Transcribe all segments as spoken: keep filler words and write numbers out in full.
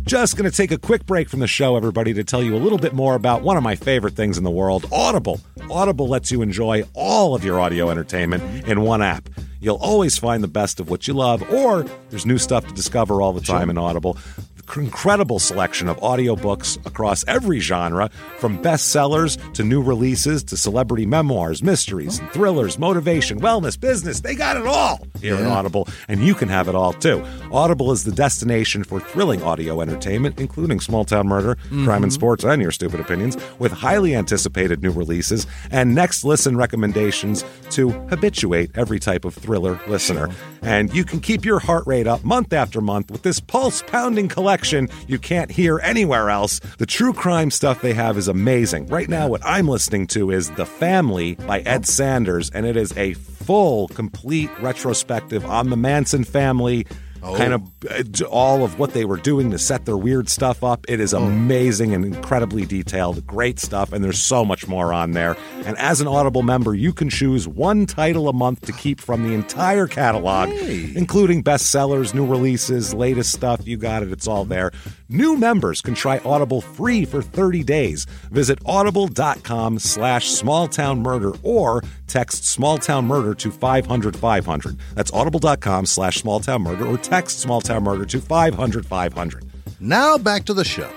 Just going to take a quick break from the show, everybody, to tell you a little bit more about one of my favorite things in the world, Audible. Audible lets you enjoy all of your audio entertainment in one app. You'll always find the best of what you love, or there's new stuff to discover all the time sure. in Audible. Incredible selection of audiobooks across every genre, from bestsellers to new releases to celebrity memoirs, mysteries, and thrillers, motivation, wellness, business. They got it all here yeah. at Audible, and you can have it all too. Audible is the destination for thrilling audio entertainment, including Small Town Murder, mm-hmm. Crime and Sports, and Your Stupid Opinions, with highly anticipated new releases and next listen recommendations to habituate every type of thriller listener. Sure. And you can keep your heart rate up month after month with this pulse-pounding collection you can't hear anywhere else. The true crime stuff they have is amazing. Right now, what I'm listening to is The Family by Ed Sanders, and it is a full, complete retrospective on the Manson family, oh. kind of uh, all of what they were doing to set their weird stuff up. It is amazing and incredibly detailed. Great stuff, and there's so much more on there. And as an Audible member, you can choose one title a month to keep from the entire catalog, hey. including bestsellers, new releases, latest stuff. You got it. It's all there. New members can try Audible free for thirty days. Visit audible.com slash smalltownmurder or text smalltownmurder to five hundred five hundred. That's audible.com slash smalltownmurder or text smalltownmurder to five hundred five hundred. Now back to the show.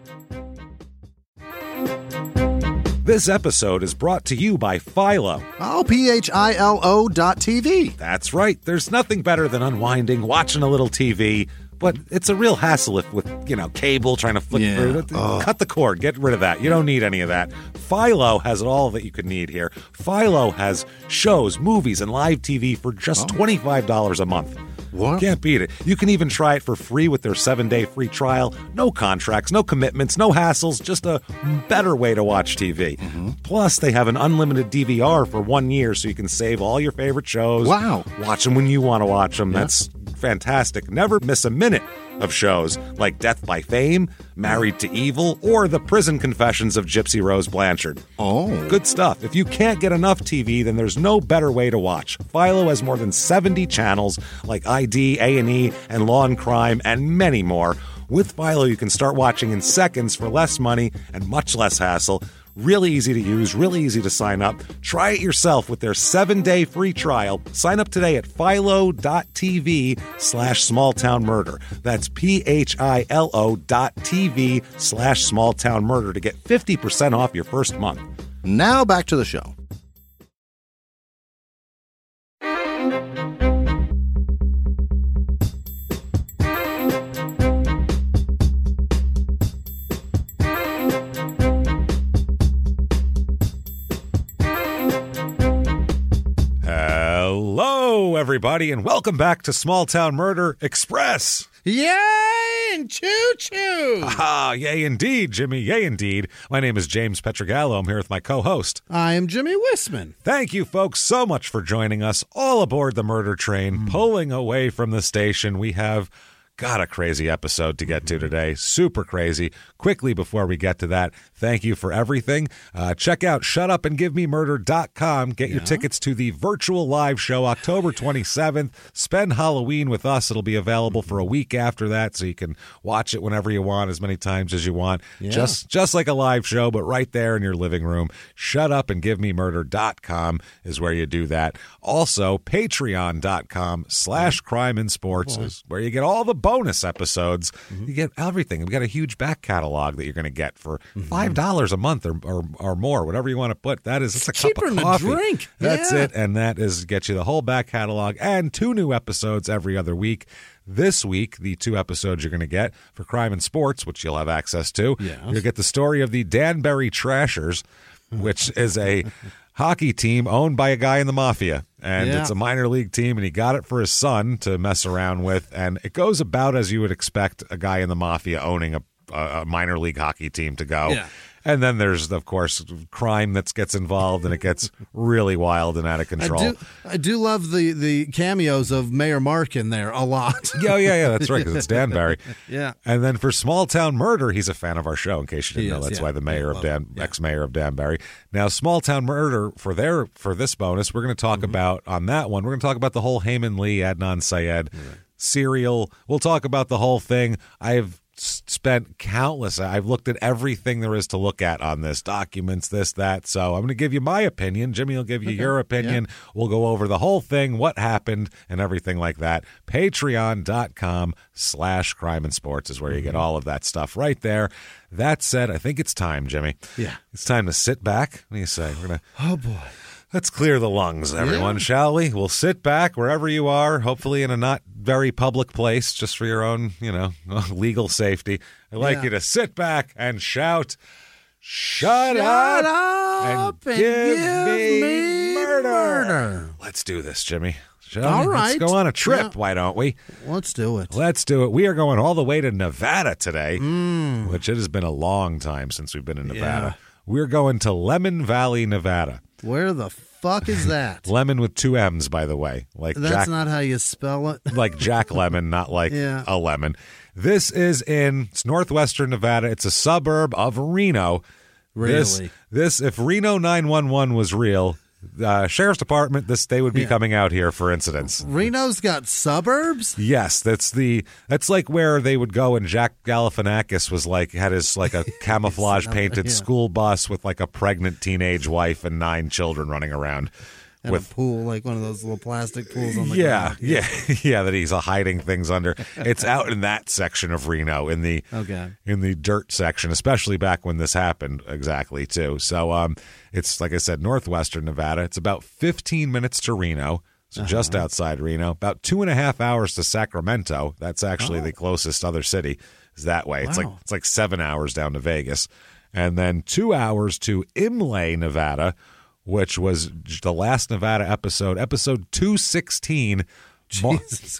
This episode is brought to you by Philo. Oh, P H I L O dot T V. That's right. There's nothing better than unwinding, watching a little T V, but it's a real hassle if with, you know, cable trying to flick yeah. through. Oh. Cut the cord. Get rid of that. You don't need any of that. Philo has all that you could need here. Philo has shows, movies, and live T V for just oh. twenty-five dollars a month. What? Can't beat it. You can even try it for free with their seven-day free trial. No contracts, no commitments, no hassles, just a better way to watch T V. Mm-hmm. Plus, they have an unlimited D V R for one year, so you can save all your favorite shows. Wow. Watch them when you want to watch them. Yeah. That's fantastic. Never miss a minute of shows like Death by Fame, Married to Evil, or The Prison Confessions of Gypsy Rose Blanchard. Oh. Good stuff. If you can't get enough T V, then there's no better way to watch. Philo has more than seventy channels like I D, A and E, and Law and Crime, and many more. With Philo, you can start watching in seconds for less money and much less hassle. Really easy to use, really easy to sign up. Try it yourself with their seven-day free trial. Sign up today at philo.tv slash smalltownmurder. That's P-H-I-L-O dot TV slash smalltownmurder to get fifty percent off your first month. Now back to the show. Hello, everybody, and welcome back to Small Town Murder Express. Yay and choo-choo. Ah, yay indeed, Jimmy, yay indeed. My name is James Petrogallo. I'm here with my co-host. I am Jimmy Wissman. Thank you, folks, so much for joining us all aboard the murder train, mm. pulling away from the station. We have... got a crazy episode to get to today. Super crazy. Quickly, before we get to that, thank you for everything. Uh, check out shut up and give me murder dot com. Get yeah. your tickets to the virtual live show October twenty-seventh. Spend Halloween with us. It'll be available for a week after that, so you can watch it whenever you want, as many times as you want. Yeah. Just just like a live show, but right there in your living room. shut up and give me murder dot com is where you do that. Also, patreon dot com slash crime and sports is where you get all the bonus episodes. Mm-hmm. You get everything. We've got a huge back catalog that you're going to get for five dollars a month or, or or more, whatever you want to put. That is, it's a cheaper cup of coffee. Than a drink. That's yeah. it, and that is get you the whole back catalog and two new episodes every other week. This week, the two episodes you're going to get for Crime and Sports, which you'll have access to. Yes. You'll get the story of the Danbury Trashers, which is a hockey team owned by a guy in the mafia. And yeah. it's a minor league team, and he got it for his son to mess around with. And it goes about as you would expect a guy in the mafia owning a, a minor league hockey team to go. Yeah. And then there's, of course, crime that gets involved, and it gets really wild and out of control. I do, I do love the, the cameos of Mayor Mark in there a lot. yeah, yeah, yeah, that's right, because it's Danbury. yeah. And then for Small Town Murder, he's a fan of our show, in case you didn't He know. is, That's yeah. why the mayor Yeah, of Dan, yeah. ex-mayor of Danbury. Now, Small Town Murder, for their for this bonus, we're going to talk Mm-hmm. about, on that one, we're going to talk about the whole Heyman Lee, Adnan Syed serial. We'll talk about the whole thing. I have spent countless, I've looked at everything there is to look at on this, documents, this, that. So I'm going to give you my opinion. Jimmy will give you okay. your opinion. Yeah. We'll go over the whole thing, what happened, and everything like that. Patreon.com slash crime and sports is where you get all of that stuff right there. That said, I think it's time, Jimmy. Yeah. It's time to sit back. What do you say? We're gonna. Oh, boy. Let's clear the lungs, everyone, yeah. shall we? We'll sit back wherever you are, hopefully in a not very public place, just for your own, you know, legal safety. I'd like yeah. you to sit back and shout, Shut, Shut up, up and, and give, give me, me murder. murder. Let's do this, Jimmy. Shall all we? right. Let's go on a trip, yeah. why don't we? Let's do it. Let's do it. We are going all the way to Nevada today, mm. which it has been a long time since we've been in Nevada. Yeah. We're going to Lemon Valley, Nevada. Where the fuck is that? Lemon with two M's, by the way. Like That's Jack, not how you spell it. Like Jack Lemon, not like yeah. a lemon. This is in it's northwestern Nevada. It's a suburb of Reno. Really? This, this if Reno nine one one was real, uh, sheriff's department, this they would be yeah. coming out here for incidents. Reno's got suburbs? Yes, that's the that's like where they would go, and Jack Galifianakis was like had his like a camouflage painted yeah. school bus with like a pregnant teenage wife and nine children running around. And with a pool, like one of those little plastic pools on the yeah, ground. Yeah, yeah, yeah, that he's uh, hiding things under. It's out in that section of Reno, in the okay. in the dirt section, especially back when this happened, exactly, too. So um, it's, like I said, northwestern Nevada. It's about fifteen minutes to Reno, so uh-huh. just outside Reno. About two and a half hours to Sacramento. That's actually oh. the closest other city is that way. Wow. It's like it's like seven hours down to Vegas. And then two hours to Imlay, Nevada, which was the last Nevada episode, episode two sixteen, Mar-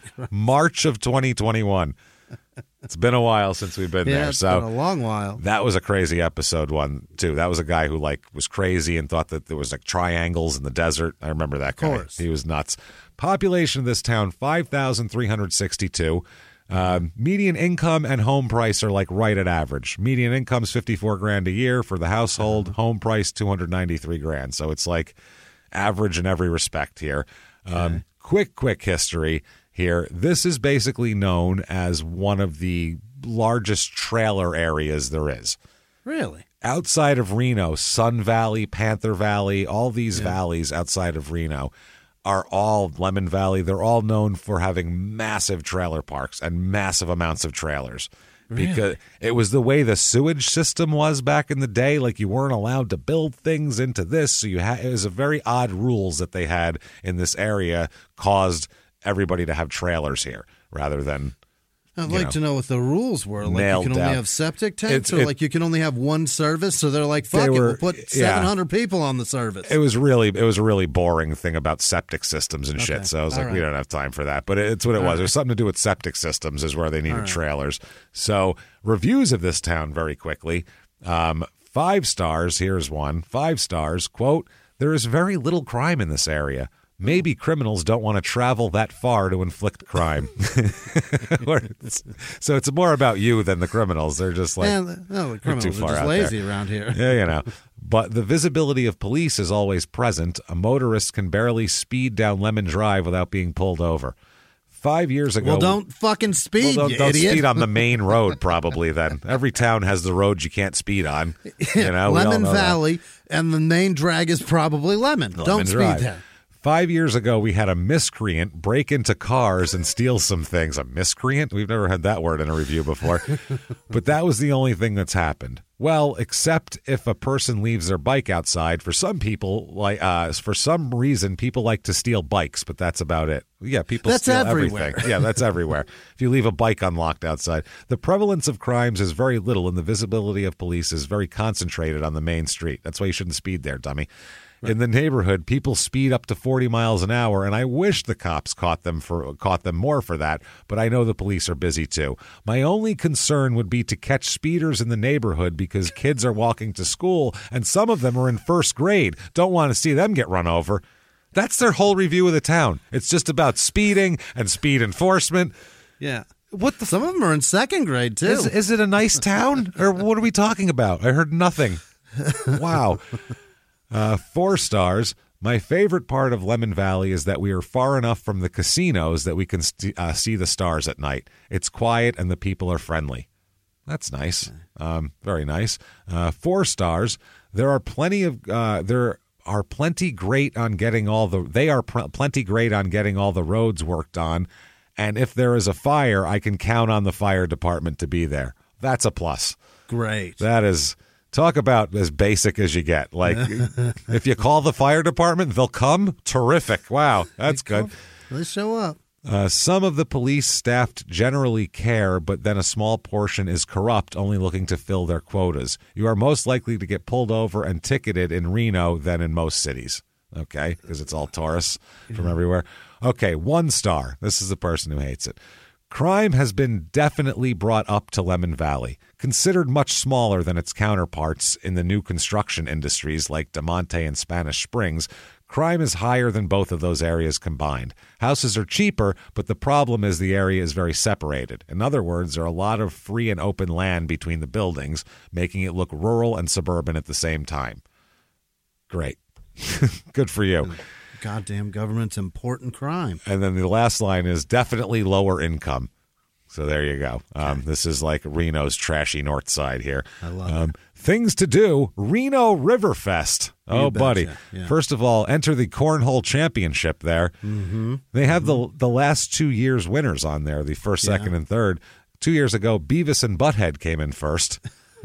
March of twenty twenty-one. It's been a while since we've been yeah, there. It's so been a long while. That was a crazy episode one, too. That was a guy who, like, was crazy and thought that there was, like, triangles in the desert. I remember that guy. Of course. He was nuts. Population of this town, five thousand three hundred sixty-two. Um, median income and home price are like right at average. Median income's fifty-four grand a year for the household. Uh-huh. Home price two hundred ninety-three grand. So it's like average in every respect here. Um, okay. Quick, quick history here. This is basically known as one of the largest trailer areas there is. Really? Outside of Reno, Sun Valley, Panther Valley, all these yeah. valleys outside of Reno are all Lemon Valley. They're all known for having massive trailer parks and massive amounts of trailers. Really? Because it was the way the sewage system was back in the day. Like you weren't allowed to build things into this. So you had, it was a very odd rules that they had in this area caused everybody to have trailers here rather than, I'd like know, to know what the rules were. Like nailed you can only down. have septic tanks, It's- or it- like you can only have one service. So they're like, "Fuck They it, were- we'll put yeah. seven hundred people on the service." It was really, it was a really boring thing about septic systems and shit. Okay. So I was All like, right. we don't have time for that. But it's what it All was. right. It was something to do with septic systems is where they needed All right. trailers. So reviews of this town very quickly. Um, five stars. Here's one. Five stars. Quote, there is very little crime in this area. Maybe criminals don't want to travel that far to inflict crime. it's, so it's more about you than the criminals. They're just like, Man, no, the criminals too are far just out lazy there. around here. Yeah, you know. But the visibility of police is always present. A motorist can barely speed down Lemon Drive without being pulled over. Five years ago... Well, don't fucking speed, well, don't, you don't idiot. speed on the main road, probably, then. Every town has the roads you can't speed on. You know, we all Lemon know that. Valley, and the main drag is probably Lemon. Lemon don't speed Drive. there. Five years ago, we had a miscreant break into cars and steal some things. A miscreant? We've never had that word in a review before. But that was the only thing that's happened. Well, except if a person leaves their bike outside. For some people, like uh, for some reason, people like to steal bikes, but that's about it. Yeah, people That's steal everywhere. everything. Yeah, that's everywhere. If you leave a bike unlocked outside. The prevalence of crimes is very little, and the visibility of police is very concentrated on the main street. That's why you shouldn't speed there, dummy. In the neighborhood, people speed up to forty miles an hour, and I wish the cops caught them for caught them more for that, but I know the police are busy too. My only concern would be to catch speeders in the neighborhood because kids are walking to school, and some of them are in first grade. Don't want to see them get run over. That's their whole review of the town. It's just about speeding and speed enforcement. Yeah. What the? Some of them are in second grade, too. Is, is it a nice town, or what are we talking about? I heard nothing. Wow. Uh, four stars. My favorite part of Lemon Valley is that we are far enough from the casinos that we can st- uh, see the stars at night. It's quiet and the people are friendly. That's nice. Um, very nice. Uh, four stars. There are plenty of uh, there are plenty great on getting all the. They are pr- plenty great on getting all the roads worked on, and if there is a fire, I can count on the fire department to be there. That's a plus. Great. That is. Talk about as basic as you get. Like, if you call the fire department, they'll come. Terrific. Wow, that's good. They show up. Uh, some of the police staffed generally care, but then a small portion is corrupt, only looking to fill their quotas. You are most likely to get pulled over and ticketed in Reno than in most cities. Okay, because it's all tourists from everywhere. Okay, one star. This is the person who hates it. Crime has been definitely brought up to Lemon Valley. Considered much smaller than its counterparts in the new construction industries like DeMonte and Spanish Springs, crime is higher than both of those areas combined. Houses are cheaper, but the problem is the area is very separated. In other words, there are a lot of free and open land between the buildings, making it look rural and suburban at the same time. Great. Good for you. Goddamn government's important crime. And then the last line is definitely lower income. So there you go. Um, Okay. This is like Reno's trashy north side here. I love um, it. Things to do, Reno Riverfest. Oh, betcha. buddy. Yeah. First of all, enter the Cornhole Championship there. Mm-hmm. They have the the last two years' winners on there, the first, Yeah. second, and third. Two years ago, Beavis and Butthead came in first.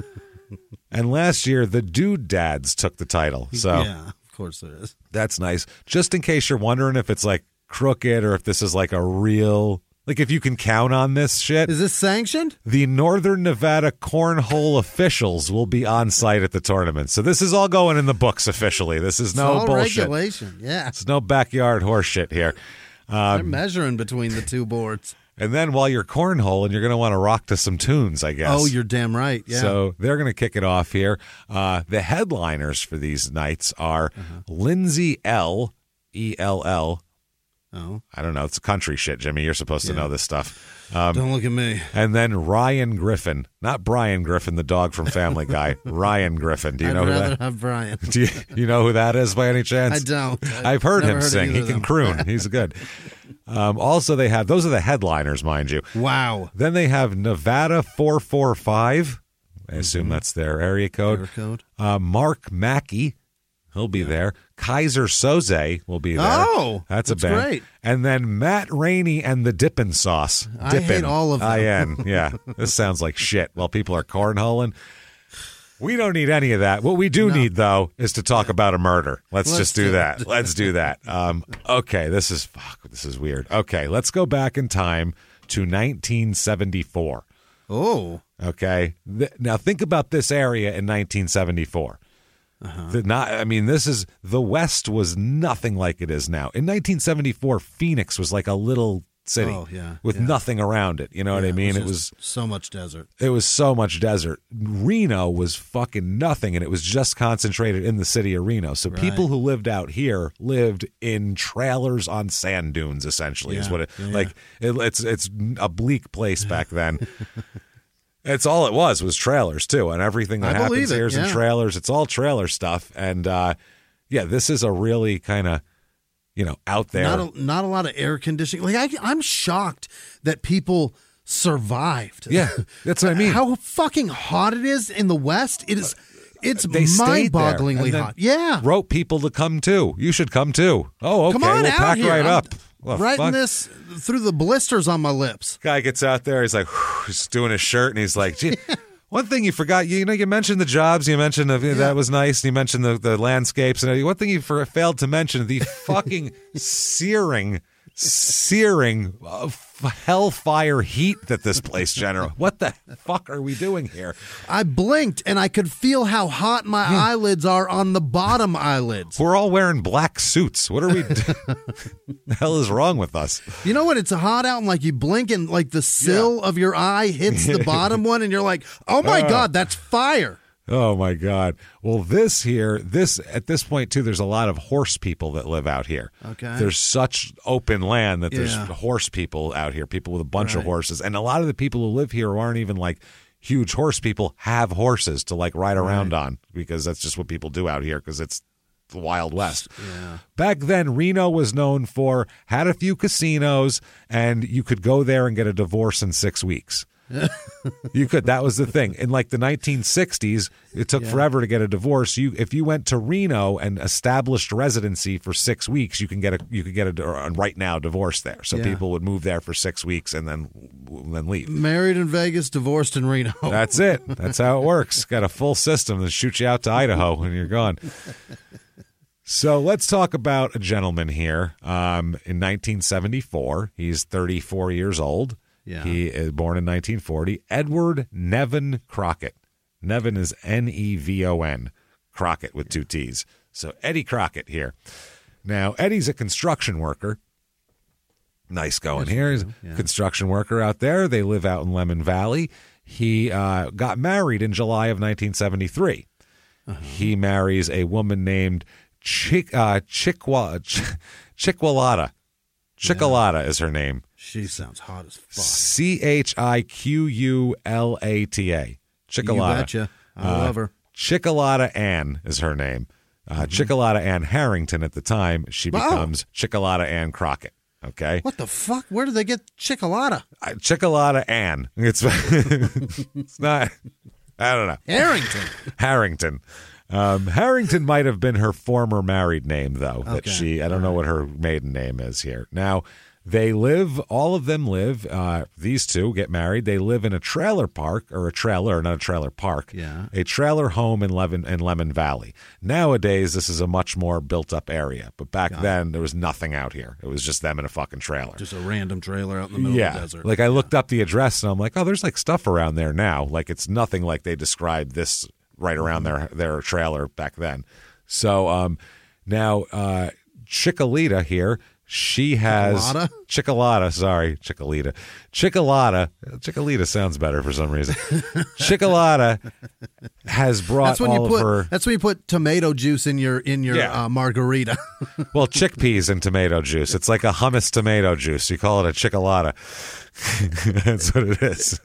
And last year, the Dude Dads took the title. So Yeah, of course it is. that's nice. Just in case you're wondering if it's like crooked or if this is like a real, like if you can count on this shit, Is this sanctioned? the Northern Nevada Cornhole officials will be on site at the tournament. So this is all going in the books officially. This is no it's all bullshit. regulation. Yeah. It's no backyard horse shit here. They're measuring between the two boards. And then while you're cornholing, you're going to want to rock to some tunes, I guess. Oh, you're damn right. Yeah. So they're going to kick it off here. Uh, the headliners for these nights are Uh-huh. Lindsay L, E L L. oh, I don't know. It's country shit, Jimmy. You're supposed to Yeah. know this stuff. Um, don't look at me. and then Ryan Griffin. Not Brian Griffin, the dog from Family Guy. Ryan Griffin. Do you I'd know who rather that have Brian. Do you, you know who that is by any chance? I don't. I've heard never him heard sing. either He of can them. croon. He's good. Um, also, they have, those are the headliners, mind you. Wow. Then they have Nevada four four five. I assume that's their area code. Air code. Uh, Mark Mackey, he'll be there. Kaiser Soze will be there. Oh, that's, that's a band. great. And then Matt Rainey and the Dippin' Sauce. I Dippin', hate all of them. I N. Yeah, this sounds like shit while people are cornholing. We don't need any of that. What we do No. need, though, is to talk about a murder. Let's, Let's just do do that. it. Let's do that. Um, okay, this is fuck. This is weird. Okay, let's go back in time to nineteen seventy-four. Oh. Okay, Th- now think about this area in nineteen seventy-four. Uh-huh. The not, I mean, this is the West was nothing like it is now. In nineteen seventy-four, Phoenix was like a little city Oh, yeah, with yeah. nothing around it. You know what I Yeah, mean? It just was so much desert. it was so much desert. Reno was fucking nothing, and it was just concentrated in the city of Reno. So Right. people who lived out here lived in trailers on sand dunes, essentially, is Yeah, what it yeah, yeah. like. It, it's it's a bleak place back then. It's all it was was trailers too, and everything that I happens believe it, here is in yeah. trailers. It's all trailer stuff, and uh, yeah, this is a really kind of you know out there. Not a, not a lot of air conditioning. Like I, I'm shocked that people survived. Yeah, that's what I mean. How fucking hot it is in the West. It is. It's They stayed there, mind-bogglingly and then hot. Yeah. wrote people to come too. You should come too. Oh, okay. Come on we'll out pack here. right I'm up. Well, writing fuck. this through the blisters on my lips. Guy gets out there. He's like, he's doing his shirt, and he's like, gee. One thing you forgot, you, you know, you mentioned the jobs. You mentioned the, that was nice. You mentioned the, the landscapes, and one thing you for, failed to mention: the fucking searing, searing uh, f- hellfire heat that this place generates. What the fuck are we doing here? I blinked and I could feel how hot my eyelids are on the bottom eyelids. We're all wearing black suits. What are we? Do- the hell is wrong with us? You know when it's hot out and like you blink and like the sill of your eye hits the bottom one and you're like, oh my Uh. God, that's fire. Oh my God! Well, this here, this at this point too, there's a lot of horse people that live out here. Okay. There's such open land that there's Yeah. horse people out here, people with a bunch of Right. horses, and a lot of the people who live here who aren't even like huge horse people have horses to like ride around on because that's just what people do out here because it's the Wild West. Yeah. Back then, Reno was known for had a few casinos, and you could go there and get a divorce in six weeks. You could. That was the thing. In like the nineteen sixties, it took Yeah. forever to get a divorce. You, if you went to Reno and established residency for six weeks, you can get a you could get a or right now divorce there. So Yeah. people would move there for six weeks and then then leave. Married in Vegas, divorced in Reno. That's it. That's how it works. Got a full system that shoots you out to Idaho when you're gone. So let's talk about a gentleman here. Um, in nineteen seventy-four, he's thirty-four years old. Yeah. He is born in nineteen forty. Edward Nevin Crockett. Nevin is N E V O N. Crockett with two T's. So Eddie Crockett here. Now, Eddie's a construction worker. Nice going here. He's a Yeah. construction worker out there. They live out in Lemon Valley. He uh, got married in July of nineteen seventy-three. Uh-huh. He marries a woman named Chick, uh, Chickwa, Ch- Chickwalata. Chickalata is her name. She sounds hot as fuck. C H I Q U L A T A. Chickalata. You betcha. I love her. Chickalata Ann is her name. Uh, Mm-hmm. Chickalata Ann Harrington at the time. She Wow. becomes Chickalata Ann Crockett. Okay? What the fuck? Where did they get Chickalata? Uh, Chickalata Ann. It's, it's not, I don't know. Harrington. Harrington. Um, Harrington might have been her former married name, though. That Okay. she, I don't know what her maiden name is here. Now, they live, all of them live, uh, these two get married. They live in a trailer park, or a trailer, not a trailer park, Yeah. a trailer home in Lemon, in Lemon Valley. Nowadays, this is a much more built up area. But back then, there was nothing out here. It was just them in a fucking trailer. Just a random trailer out in the middle Yeah, of the desert. like I looked up the address and I'm like, oh, there's like stuff around there now. Like it's nothing like they described this right around their their trailer back then. So um, now uh, Chickalita here, she has Chickalata? Chickalata, sorry, Chickalita, Chickalata, Chickalita sounds better for some reason. Chickalata has brought that's when all you put of her. that's when you put tomato juice in your in your Yeah. uh, margarita. Well, chickpeas and tomato juice. It's like a hummus tomato juice. You call it a Chickalata. That's what it is.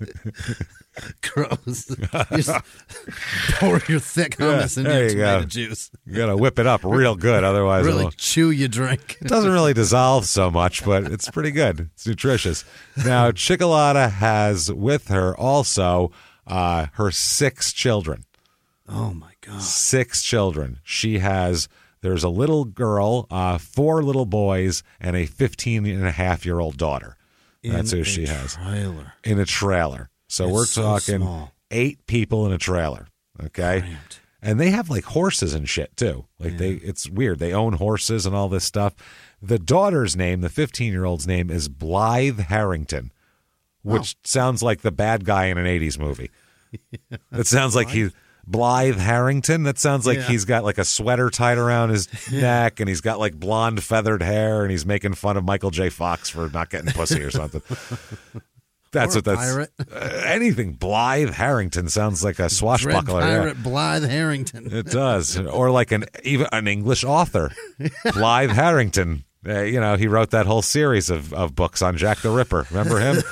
Gross. You just pour your thick hummus Yeah, into there your you tomato go. juice. You got to whip it up real good. Otherwise, it, Really won't- chew your drink. it doesn't really dissolve so much, but it's pretty good. It's nutritious. Now, Chickalata has with her also uh, her six children. Oh my god. Six children. She has, there's a little girl, uh, four little boys, and a fifteen and a half year old daughter. That's In who a she has. Trailer. In a trailer. So It's we're so talking small. eight people in a trailer. Okay. Cramped. And they have like horses and shit too. Like they, it's weird. They own horses and all this stuff. The daughter's name, the fifteen year old's name is Blythe Harrington, which sounds like the bad guy in an eighties movie. It sounds like he's Blythe Harrington. That sounds like Yeah. he's got like a sweater tied around his neck and he's got like blonde feathered hair and he's making fun of Michael J. Fox for not getting pussy or something. That's Or what a that's pirate. uh, anything. Blythe Harrington sounds like a Dread swashbuckler. yeah. pirate Blythe Harrington. It does, or like an even an English author, Blythe Harrington. Uh, you know, he wrote that whole series of, of books on Jack the Ripper. Remember him?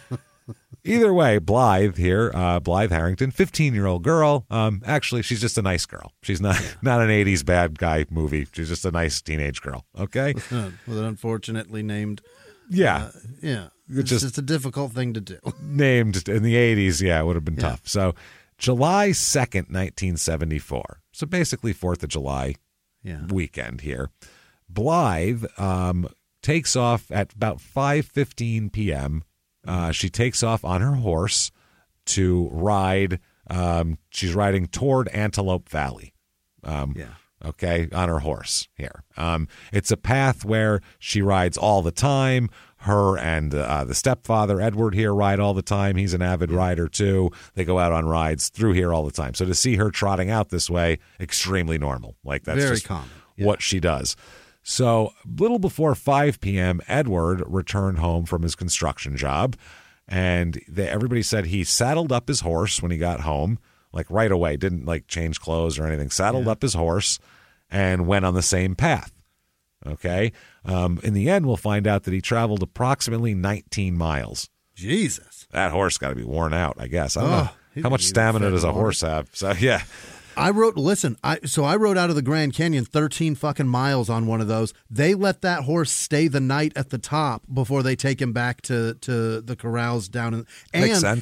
Either way, Blythe here, uh, Blythe Harrington, fifteen-year-old girl. Um, actually, she's just a nice girl. She's not not an eighties bad guy movie. She's just a nice teenage girl. Okay, With an unfortunately named. yeah. Yeah. It It's just- just a difficult thing to do. Named in the eighties, yeah, it would have been Yeah. tough. So, July second, nineteen seventy-four. So basically, Fourth of July Yeah. weekend here. Blythe um, takes off at about five fifteen p.m. Uh, she takes off on her horse to ride. Um, she's riding toward Antelope Valley. Um, Yeah. Okay, on her horse here. Um, it's a path where she rides all the time. Her and uh, the stepfather, Edward, here ride all the time. He's an avid rider, too. They go out on rides through here all the time. So to see her trotting out this way, extremely normal. Like that's Very just common. what she does. So a little before five p.m., Edward returned home from his construction job. And they, everybody said he saddled up his horse when he got home, like right away, didn't like change clothes or anything, saddled up his horse and went on the same path. Okay. Um, in the end, we'll find out that he traveled approximately nineteen miles. Jesus. That horse got to be worn out, I guess. I don't Oh, know. he's How much gonna be stamina fed does a water. horse have? So, yeah. I wrote, listen, I so I rode out of the Grand Canyon thirteen fucking miles on one of those. They let that horse stay the night at the top before they take him back to, to the corrals down in and Makes sense. It,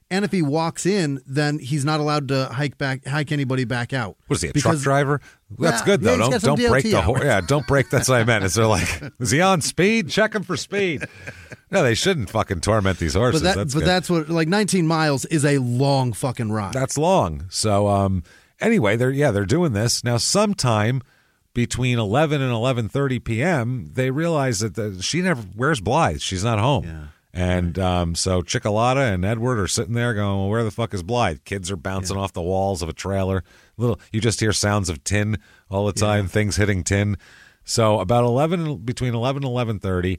And if he walks in, then he's not allowed to hike back, hike anybody back out. What is he, a Because- truck driver? That's Yeah, good though. yeah, he's don't got some don't break D L T the horse. hours. Yeah, don't break. That's what I meant. Is they're like, is he on speed? Check him for speed. No, they shouldn't fucking torment these horses. But, that, that's but good. that's what, like nineteen miles is a long fucking ride. That's long. So um, anyway, they're yeah they're doing this now. Sometime between eleven and eleven thirty p.m., they realize that the, she never. Where's Blythe? She's not home. Yeah. And um, so Chickalata and Edward are sitting there going, well, where the fuck is Blythe? Kids are bouncing off the walls of a trailer. Little, you just hear sounds of tin all the time, things hitting tin. So about eleven, between eleven and eleven thirty,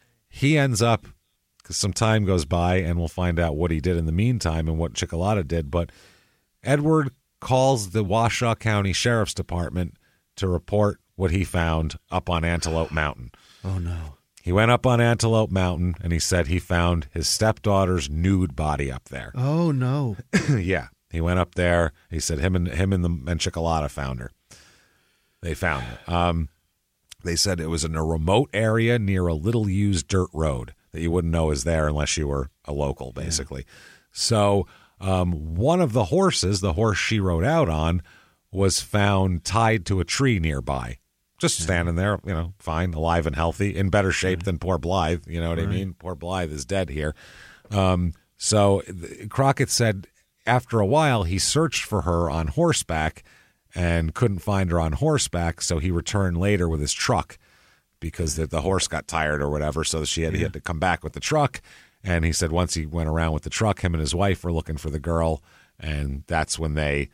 he ends up, because some time goes by, and we'll find out what he did in the meantime and what Chickalata did. But Edward calls the Washoe County Sheriff's Department to report what he found up on Antelope Mountain. Oh, no. He went up on Antelope Mountain, and he said he found his stepdaughter's nude body up there. Oh, no. Yeah, he went up there. He said him and him and the and Chickalata found her. They found her. Um, they said it was in a remote area near a little-used dirt road that you wouldn't know is there unless you were a local, basically. Yeah. So um, one of the horses, the horse she rode out on, was found tied to a tree nearby. Just standing there, you know, fine, alive and healthy, in better shape than poor Blythe. You know what right. I mean? Poor Blythe is dead here. Um, so Crockett said after a while he searched for her on horseback and couldn't find her on horseback, so he returned later with his truck because the, the horse got tired or whatever, so she had, yeah. he had to come back with the truck. And he said once he went around with the truck, him and his wife were looking for the girl, and that's when they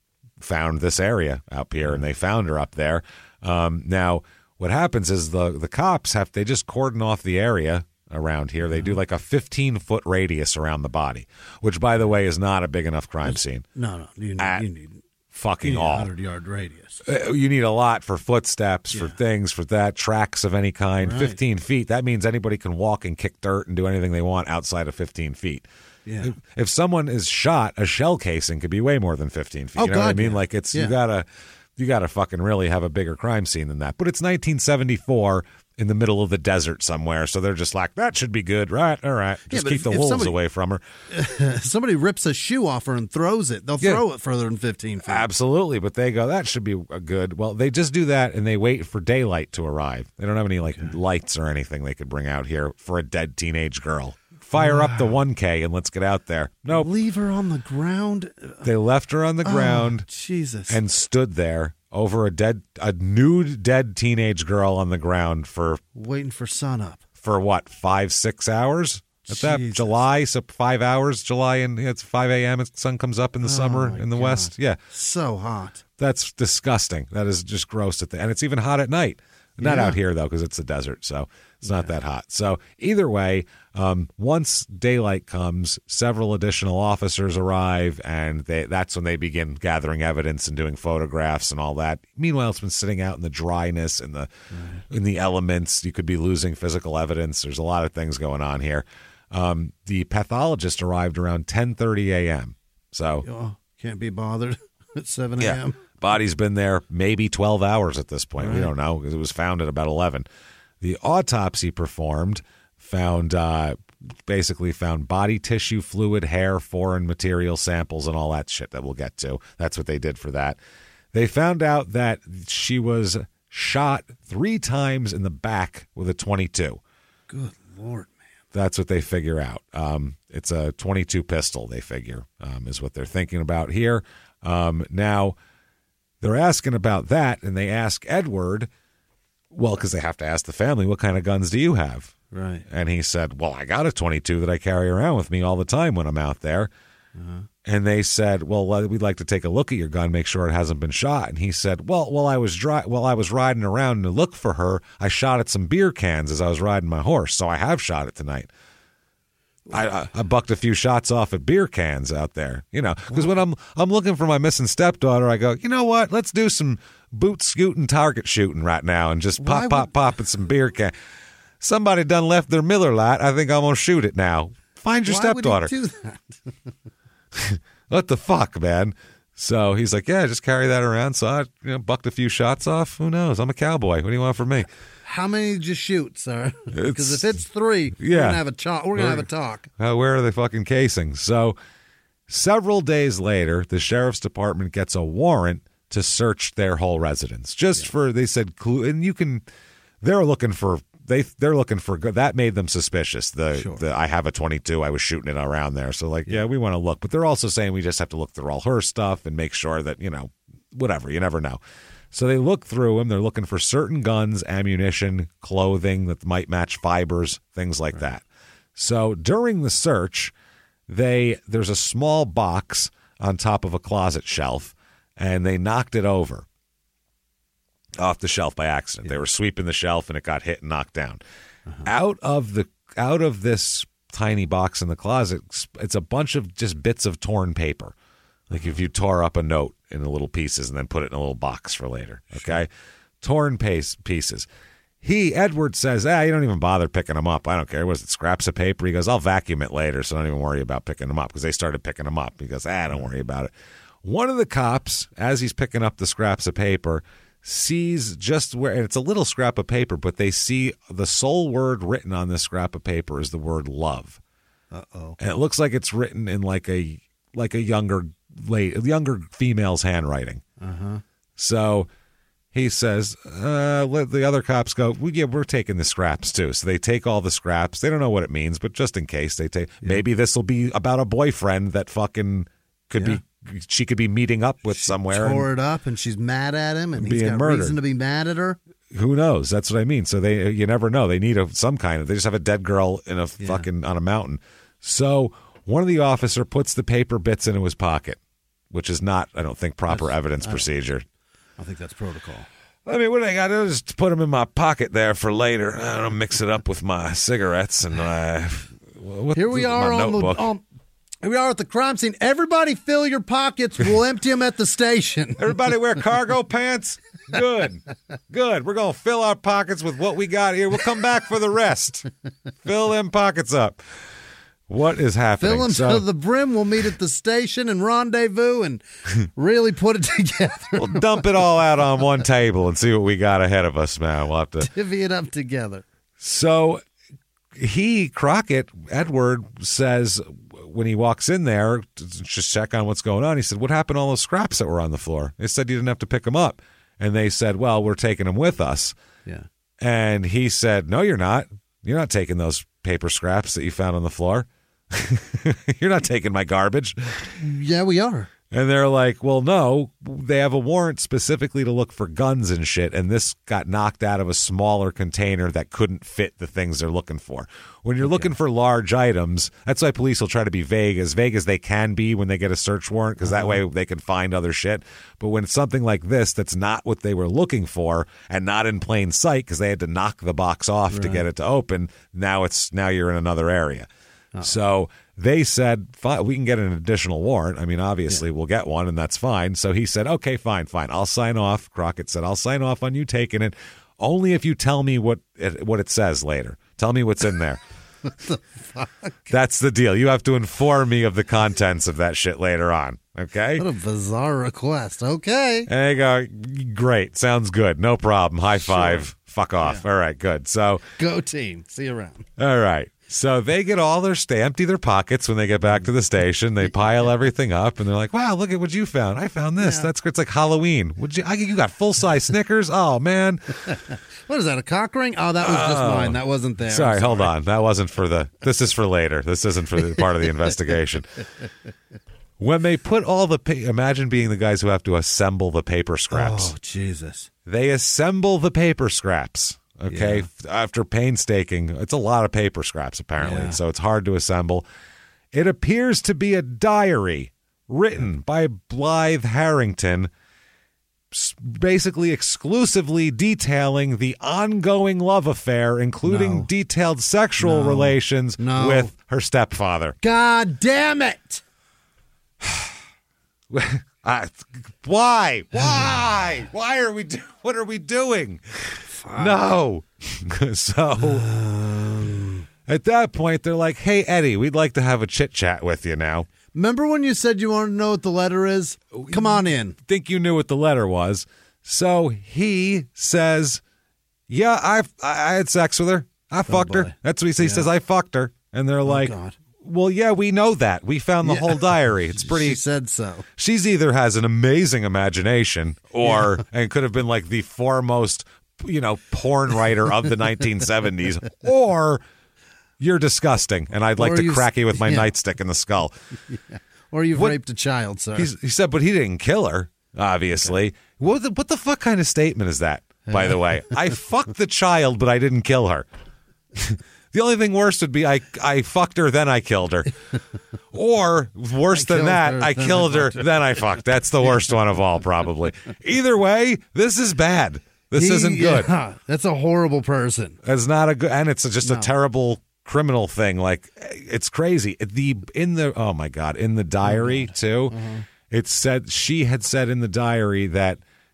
found this area up here, and they found her up there. Um, now, what happens is the the cops have they just cordon off the area around here. They do like a fifteen foot radius around the body, which, by the way, is not a big enough crime scene. No, no, you need, At you need fucking you need all. a hundred yard radius. Uh, you need a lot for footsteps, Yeah. for things, for that tracks of any kind. Right. Fifteen feet. That means anybody can walk and kick dirt and do anything they want outside of fifteen feet. Yeah. If, if someone is shot, a shell casing could be way more than fifteen feet. Oh, you know what I God, mean? yeah. Like it's Yeah. you gotta. You got to fucking really have a bigger crime scene than that. But it's nineteen seventy-four in the middle of the desert somewhere, so they're just like, that should be good, right? All right. Just Yeah, keep if- the if wolves somebody- away from her. If somebody rips a shoe off her and throws it, they'll Yeah. throw it further than fifteen feet. Absolutely. But they go, that should be a good. Well, they just do that, and they wait for daylight to arrive. They don't have any like lights or anything they could bring out here for a dead teenage girl. Fire wow. up the one K and let's get out there. Nope. Leave her on the ground. They left her on the ground. Oh, Jesus. And stood there over a dead, a nude, dead teenage girl on the ground for waiting for sun up. For what, five, six hours? At that Jesus. July, so five hours, July, and it's five a.m. The sun comes up in the Oh, summer my in the God. west. Yeah, So hot. that's disgusting. That is just gross at the, and it's even hot at night. Not Yeah. out here though, because it's a desert, so it's not that hot. So either way, um, once daylight comes, several additional officers arrive, and they, that's when they begin gathering evidence and doing photographs and all that. Meanwhile, it's been sitting out in the dryness and the Right. in the elements. You could be losing physical evidence. There's a lot of things going on here. Um, the pathologist arrived around ten thirty a.m. So Oh, can't be bothered at seven yeah, a.m. body's been there maybe twelve hours at this point. We Right. don't know because it was found at about eleven. The autopsy performed found uh, basically found body tissue, fluid, hair, foreign material samples, and all that shit that we'll get to. That's what they did for that. They found out that she was shot three times in the back with a twenty-two. Good Lord, man. That's what they figure out. Um, it's a twenty-two pistol, they figure, um, is what they're thinking about here. Um, now, they're asking about that, and they ask Edward, well, because they have to ask the family, what kind of guns do you have? Right. And he said, well, I got a twenty-two that I carry around with me all the time when I'm out there. Uh-huh. And they said, well, we'd like to take a look at your gun, make sure it hasn't been shot. And he said, well, while I was dry, while I was riding around to look for her, I shot at some beer cans as I was riding my horse, so I have shot it tonight. I, I, I bucked a few shots off at beer cans out there, you know, because when I'm I'm looking for my missing stepdaughter, I go, you know what? Let's do some boot scooting, target shooting right now, and just pop, Why pop, would- pop at some beer cans. Somebody done left their Miller Lite. I think I'm gonna shoot it now. Find your Why would stepdaughter. he do that? What the fuck, man? So he's like, yeah, just carry that around. So I, you know, bucked a few shots off. Who knows? I'm a cowboy. What do you want from me? How many did you shoot, sir? Because It's- if it's three, we're Yeah. gonna have a talk. We're gonna have a talk. Uh, where are the fucking casings? So Several days later, the sheriff's department gets a warrant to search their whole residence. Just yeah. for, they said, clue, and you can, they're looking for, they, they're looking for, that made them suspicious. The, sure. the I have a twenty-two, I was shooting it around there. So like, yeah, yeah we want to look. But they're also saying we just have to look through all her stuff and make sure that, you know, whatever, you never know. So they look through them. They're looking for certain guns, ammunition, clothing that might match fibers, things like right. that. So during the search, they there's a small box on top of a closet shelf, and they knocked it over off the shelf by accident. Yeah. They were sweeping the shelf, and it got hit and knocked down. Uh-huh. Out of the out of this tiny box in the closet, it's a bunch of just bits of torn paper. Like if you tore up a note in little pieces and then put it in a little box for later, okay? Sure. Torn pace, pieces. He, Edward, says, ah, you don't even bother picking them up. I don't care. Was it scraps of paper? He goes, I'll vacuum it later, so don't even worry about picking them up, because they started picking them up. He goes, ah, don't worry about it. One of the cops, as he's picking up the scraps of paper, sees just where, and it's a little scrap of paper, but they see the sole word written on this scrap of paper is the word love. Uh-oh. And it looks like it's written in like a like a younger late, younger female's handwriting. Uh-huh. So he says, uh, let the other cops go, well, yeah, we're taking the scraps too. So they take all the scraps. They don't know what it means, but just in case they take, yeah. maybe this will be about a boyfriend that fucking could yeah. be, she could be meeting up with she somewhere. Tore it up and she's mad at him and he's got murdered. reason to be mad at her. Who knows? That's what I mean. So they, you never know. They need a, some kind of, they just have a dead girl in a yeah. fucking, on a mountain. So one of the officer puts the paper bits into his pocket, which is not, I don't think, proper that's, evidence I procedure. I think that's protocol. I mean, what I got to do is put them in my pocket there for later. I don't know, mix it up with my cigarettes and uh, what, here we are on the um, here we are at the crime scene. Everybody, fill your pockets. We'll empty them at the station. Everybody wear cargo pants. Good, good. We're gonna fill our pockets with what we got here. We'll come back for the rest. Fill them pockets up. What is happening? Fill them so, to the brim. We'll meet at the station and rendezvous and really put it together. We'll dump it all out on one table and see what we got ahead of us, man. We'll have to divvy it up together. So he, Crockett, Edward, says when he walks in there to just check on what's going on, he said, what happened to all those scraps that were on the floor? They said you didn't have to pick them up. And they said, well, we're taking them with us. Yeah. And he said, no, you're not. You're not taking those paper scraps that you found on the floor. You're not taking my garbage. Yeah, we are. And they're like, well, no, they have a warrant specifically to look for guns and shit, and this got knocked out of a smaller container that couldn't fit the things they're looking for. When you're okay. looking for large items, that's why police will try to be vague, as vague as they can be when they get a search warrant, because uh-huh. that way they can find other shit. But when it's something like this that's not what they were looking for and not in plain sight because they had to knock the box off right. to get it to open, now it's now you're in another area. Uh-oh. So they said, fine, we can get an additional warrant. I mean, obviously, yeah. we'll get one, and that's fine. So he said, okay, fine, fine. I'll sign off. Crockett said, I'll sign off on you taking it, only if you tell me what it, what it says later. Tell me what's in there. What the fuck? That's the deal. You have to inform me of the contents of that shit later on. Okay? What a bizarre request. Okay. And they go, great. Sounds good. No problem. High five. Sure. Fuck off. Yeah. All right, good. So go team. See you around. All right. So they get all their stay, empty their pockets when they get back to the station. They pile everything up, and they're like, "Wow, look at what you found! I found this. Yeah. That's great. It's like Halloween. Would you? I, you got full size Snickers? Oh man, what is that? A cock ring? Oh, that was just oh. mine. That wasn't there. Sorry, sorry, hold on. That wasn't for the. This is for later. This isn't for the part of the investigation." When they put all the, pa- imagine being the guys who have to assemble the paper scraps. Oh Jesus! They assemble the paper scraps. Okay, yeah. After painstaking, it's a lot of paper scraps, apparently, yeah. so it's hard to assemble. It appears to be a diary written yeah. by Blythe Harrington, basically exclusively detailing the ongoing love affair, including no. detailed sexual no. relations no. with her stepfather. God damn it! uh, why? Why? Why are we? Do- what are we doing? No. So um, at that point, they're like, hey, Eddie, we'd like to have a chit chat with you now. Remember when you said you wanted to know what the letter is? Come on in. Think you knew what the letter was. So he says, yeah, I I had sex with her. I oh fucked boy. her. That's what he says. Yeah. He says, I fucked her. And they're oh like, God. Well, yeah, we know that. We found the Yeah. whole diary. It's pretty. She said so. She's either has an amazing imagination or Yeah. and could have been like the foremost, you know, porn writer of the nineteen seventies, or you're disgusting, and I'd like Or to you- crack you with my yeah. nightstick in the skull. Or you've What- raped a child, sir. He's, he said, but he didn't kill her, obviously. Okay. What, the, what the fuck kind of statement is that, by the way? I fucked the child, but I didn't kill her. The only thing worse would be I I fucked her, then I killed her. Or, worse I than that, her, I then killed I her, fucked her. then I fucked. That's the worst one of all, probably. Either way, this is bad. This He- isn't good. yeah, that's a horrible person. It's not a good, and it's just a No. terrible criminal thing. Like, it's crazy. The in the oh my god, in the diary too, it said she had said in the diary that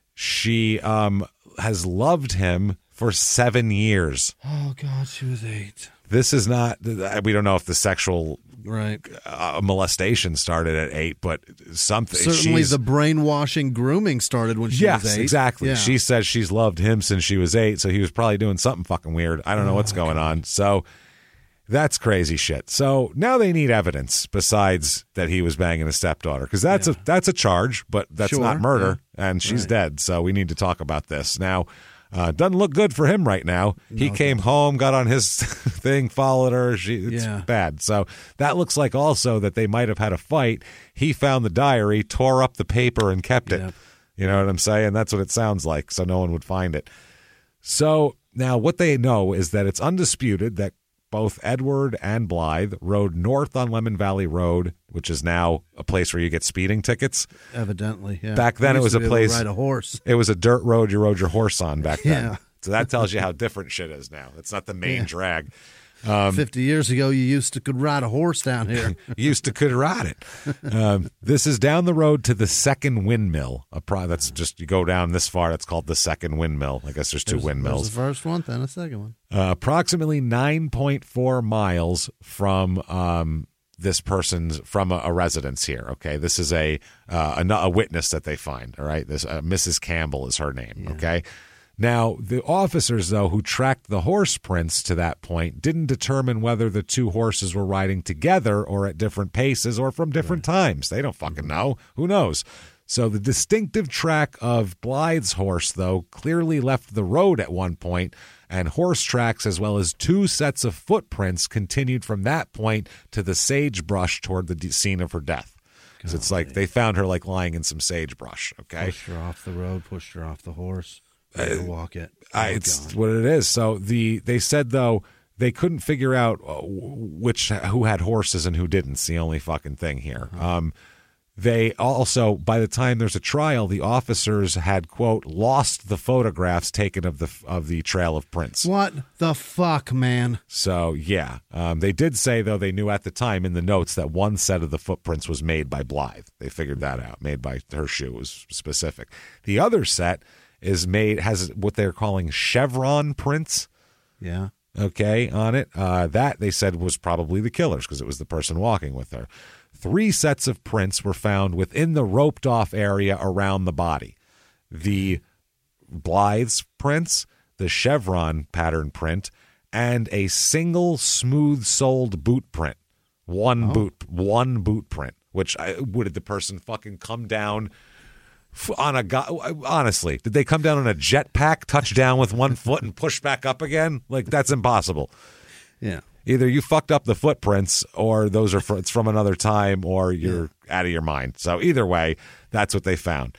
she um has loved him for seven years. Oh, God, she was eight. This is not. We don't know if the sexual Right. uh, molestation started at eight, but something. Certainly she's, the brainwashing grooming started when she yes, was eight. exactly. Yeah. She says she's loved him since she was eight, so he was probably doing something fucking weird. I don't know what's going on. So that's crazy shit. So now they need evidence besides that he was banging his stepdaughter, because that's a that's a charge, but that's Sure, not murder, yeah. and she's Right. dead. So we need to talk about this now. Uh, doesn't look good for him right now. He came home, got on his thing, followed her. She, it's Yeah. bad. So that looks like also that they might have had a fight. He found the diary, tore up the paper, and kept it. Yep. You know what I'm saying? That's what it sounds like, so no one would find it. So now what they know is that it's undisputed that both Edward and Blythe rode north on Lemon Valley Road, which is now a place where you get speeding tickets. Evidently, yeah. Back then We it was used to a be able to place- ride a horse. It was a dirt road you rode your horse on back then. Yeah. So that tells you how different shit is now. It's not the main Yeah. drag. Um, Fifty years ago, you used to could ride a horse down here. You used to could ride it. Um, this is down the road to the second windmill. A pro- that's just you go down this far. That's called the second windmill. I guess there's two There's- windmills. There's the first one, then a second one. Uh, approximately nine point four miles from um, this person's from a, a residence here. Okay, this is a uh, a, a witness that they find. All right, this uh, Missus Campbell is her name. Okay. Now, the officers, though, who tracked the horse prints to that point didn't determine whether the two horses were riding together or at different paces or from different times. They don't fucking know. Who knows? So the distinctive track of Blythe's horse, though, clearly left the road at one point, and horse tracks as well as two sets of footprints continued from that point to the sagebrush toward the de- scene of her death. Because it's like they found her like lying in some sagebrush, okay? Pushed her off the road, pushed her off the horse. Made her walk it. Oh, I, it's God. what it is. So the they said though they couldn't figure out uh, which who had horses and who didn't. It's the only fucking thing here. Um, they also, by the time there's a trial, the officers had quote lost the photographs taken of the of the trail of prints. What the fuck, man? So yeah, um, they did say though they knew at the time in the notes that one set of the footprints was made by Blythe. They figured that out, made by her shoe. It was specific. The other set is made has what they're calling chevron prints. Yeah. Okay, on it. Uh, that they said was probably the killer's because it was the person walking with her. Three sets of prints were found within the roped off area around the body. The Blythe's prints, the chevron pattern print, and a single smooth-soled boot print. One Oh. boot, one boot print. Which I, would the person fucking come down f- on a go- honestly? Did they come down on a jetpack, touch down with one foot, and push back up again? Like that's impossible. Yeah. Either you fucked up the footprints, or those are fr- it's from another time, or you're out of your mind. So either way, that's what they found.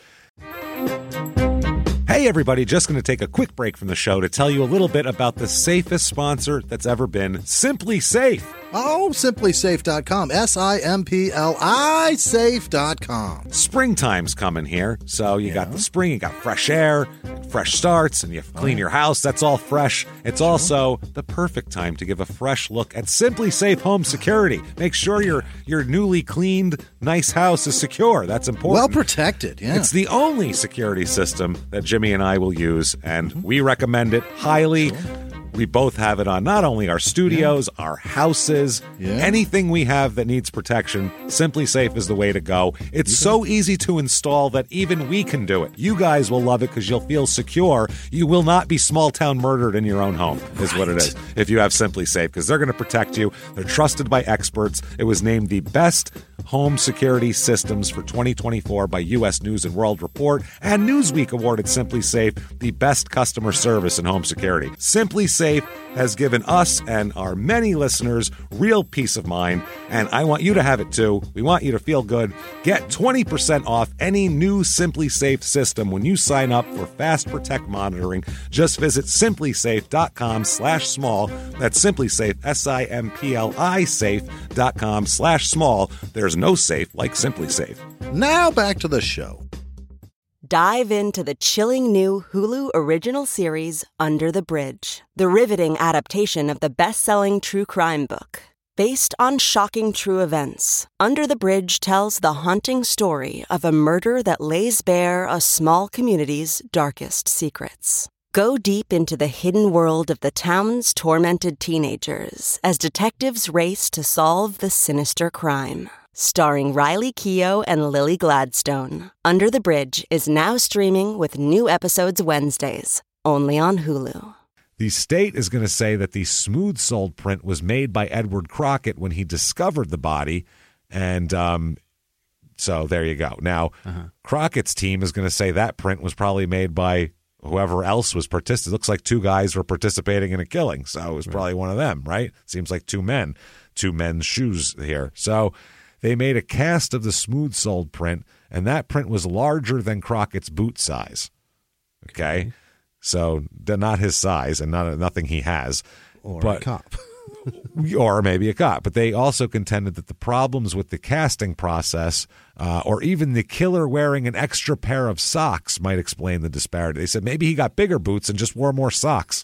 Hey, everybody, just going to take a quick break from the show to tell you a little bit about the safest sponsor that's ever been, Simply Safe. Oh, simply safe dot com. S I M P L I safe dot com. Springtime's coming here, so you got the spring, you got fresh air, fresh starts, and you clean your house. That's all fresh. It's also the perfect time to give a fresh look at Simply Safe Home Security. Make sure your your newly cleaned, nice house is secure. That's important. Well protected, yeah. It's the only security system that Jimmy and I will use, and we recommend it highly. We both have it on not only our studios, yeah. our houses, yeah. anything we have that needs protection. Simply Safe is the way to go. It's yeah. so easy to install that even we can do it. You guys will love it because you'll feel secure. You will not be small town murdered in your own home, is right. what it is, if you have Simply Safe, because they're going to protect you. They're trusted by experts. It was named the best home security systems for twenty twenty-four by U S News and World Report, and Newsweek awarded Simply Safe the best customer service in home security. Simply Safe has given us and our many listeners real peace of mind, and I want you to have it too. We want you to feel good. Get twenty percent off any new Simply Safe system when you sign up for Fast Protect monitoring. Just visit simplysafe.com slash small. That's SimpliSafe, S I M P L I safe dot com slash small. There's no safe like Simply Safe. Now back to the show. Dive into the chilling new Hulu original series, Under the Bridge, the riveting adaptation of the best-selling true crime book. Based on shocking true events, Under the Bridge tells the haunting story of a murder that lays bare a small community's darkest secrets. Go deep into the hidden world of the town's tormented teenagers as detectives race to solve the sinister crime. Starring Riley Keough and Lily Gladstone, Under the Bridge is now streaming with new episodes Wednesdays, only on Hulu. The state is going to say that the smooth-soled print was made by Edward Crockett when he discovered the body, and um, so there you go. Now, uh-huh. Crockett's team is going to say that print was probably made by whoever else was participating. It looks like two guys were participating in a killing, so it was right. probably one of them, right? Seems like two men, two men's shoes here. So they made a cast of the smooth-soled print, and that print was larger than Crockett's boot size. Okay? okay. So not his size and not nothing he has. Or but, a cop. or maybe a cop. But they also contended that the problems with the casting process uh, or even the killer wearing an extra pair of socks might explain the disparity. They said maybe he got bigger boots and just wore more socks,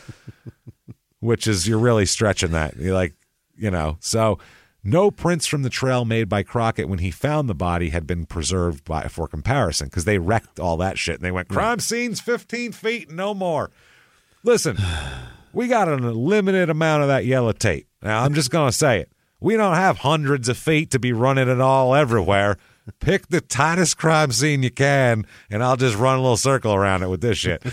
which is, you're really stretching that. You're like, you know, so... No prints from the trail made by Crockett when he found the body had been preserved by, for comparison, because they wrecked all that shit. And they went, crime scenes fifteen feet, no more. Listen, we got an unlimited amount of that yellow tape. Now, I'm just going to say it. We don't have hundreds of feet to be running it all everywhere. Pick the tightest crime scene you can, and I'll just run a little circle around it with this shit.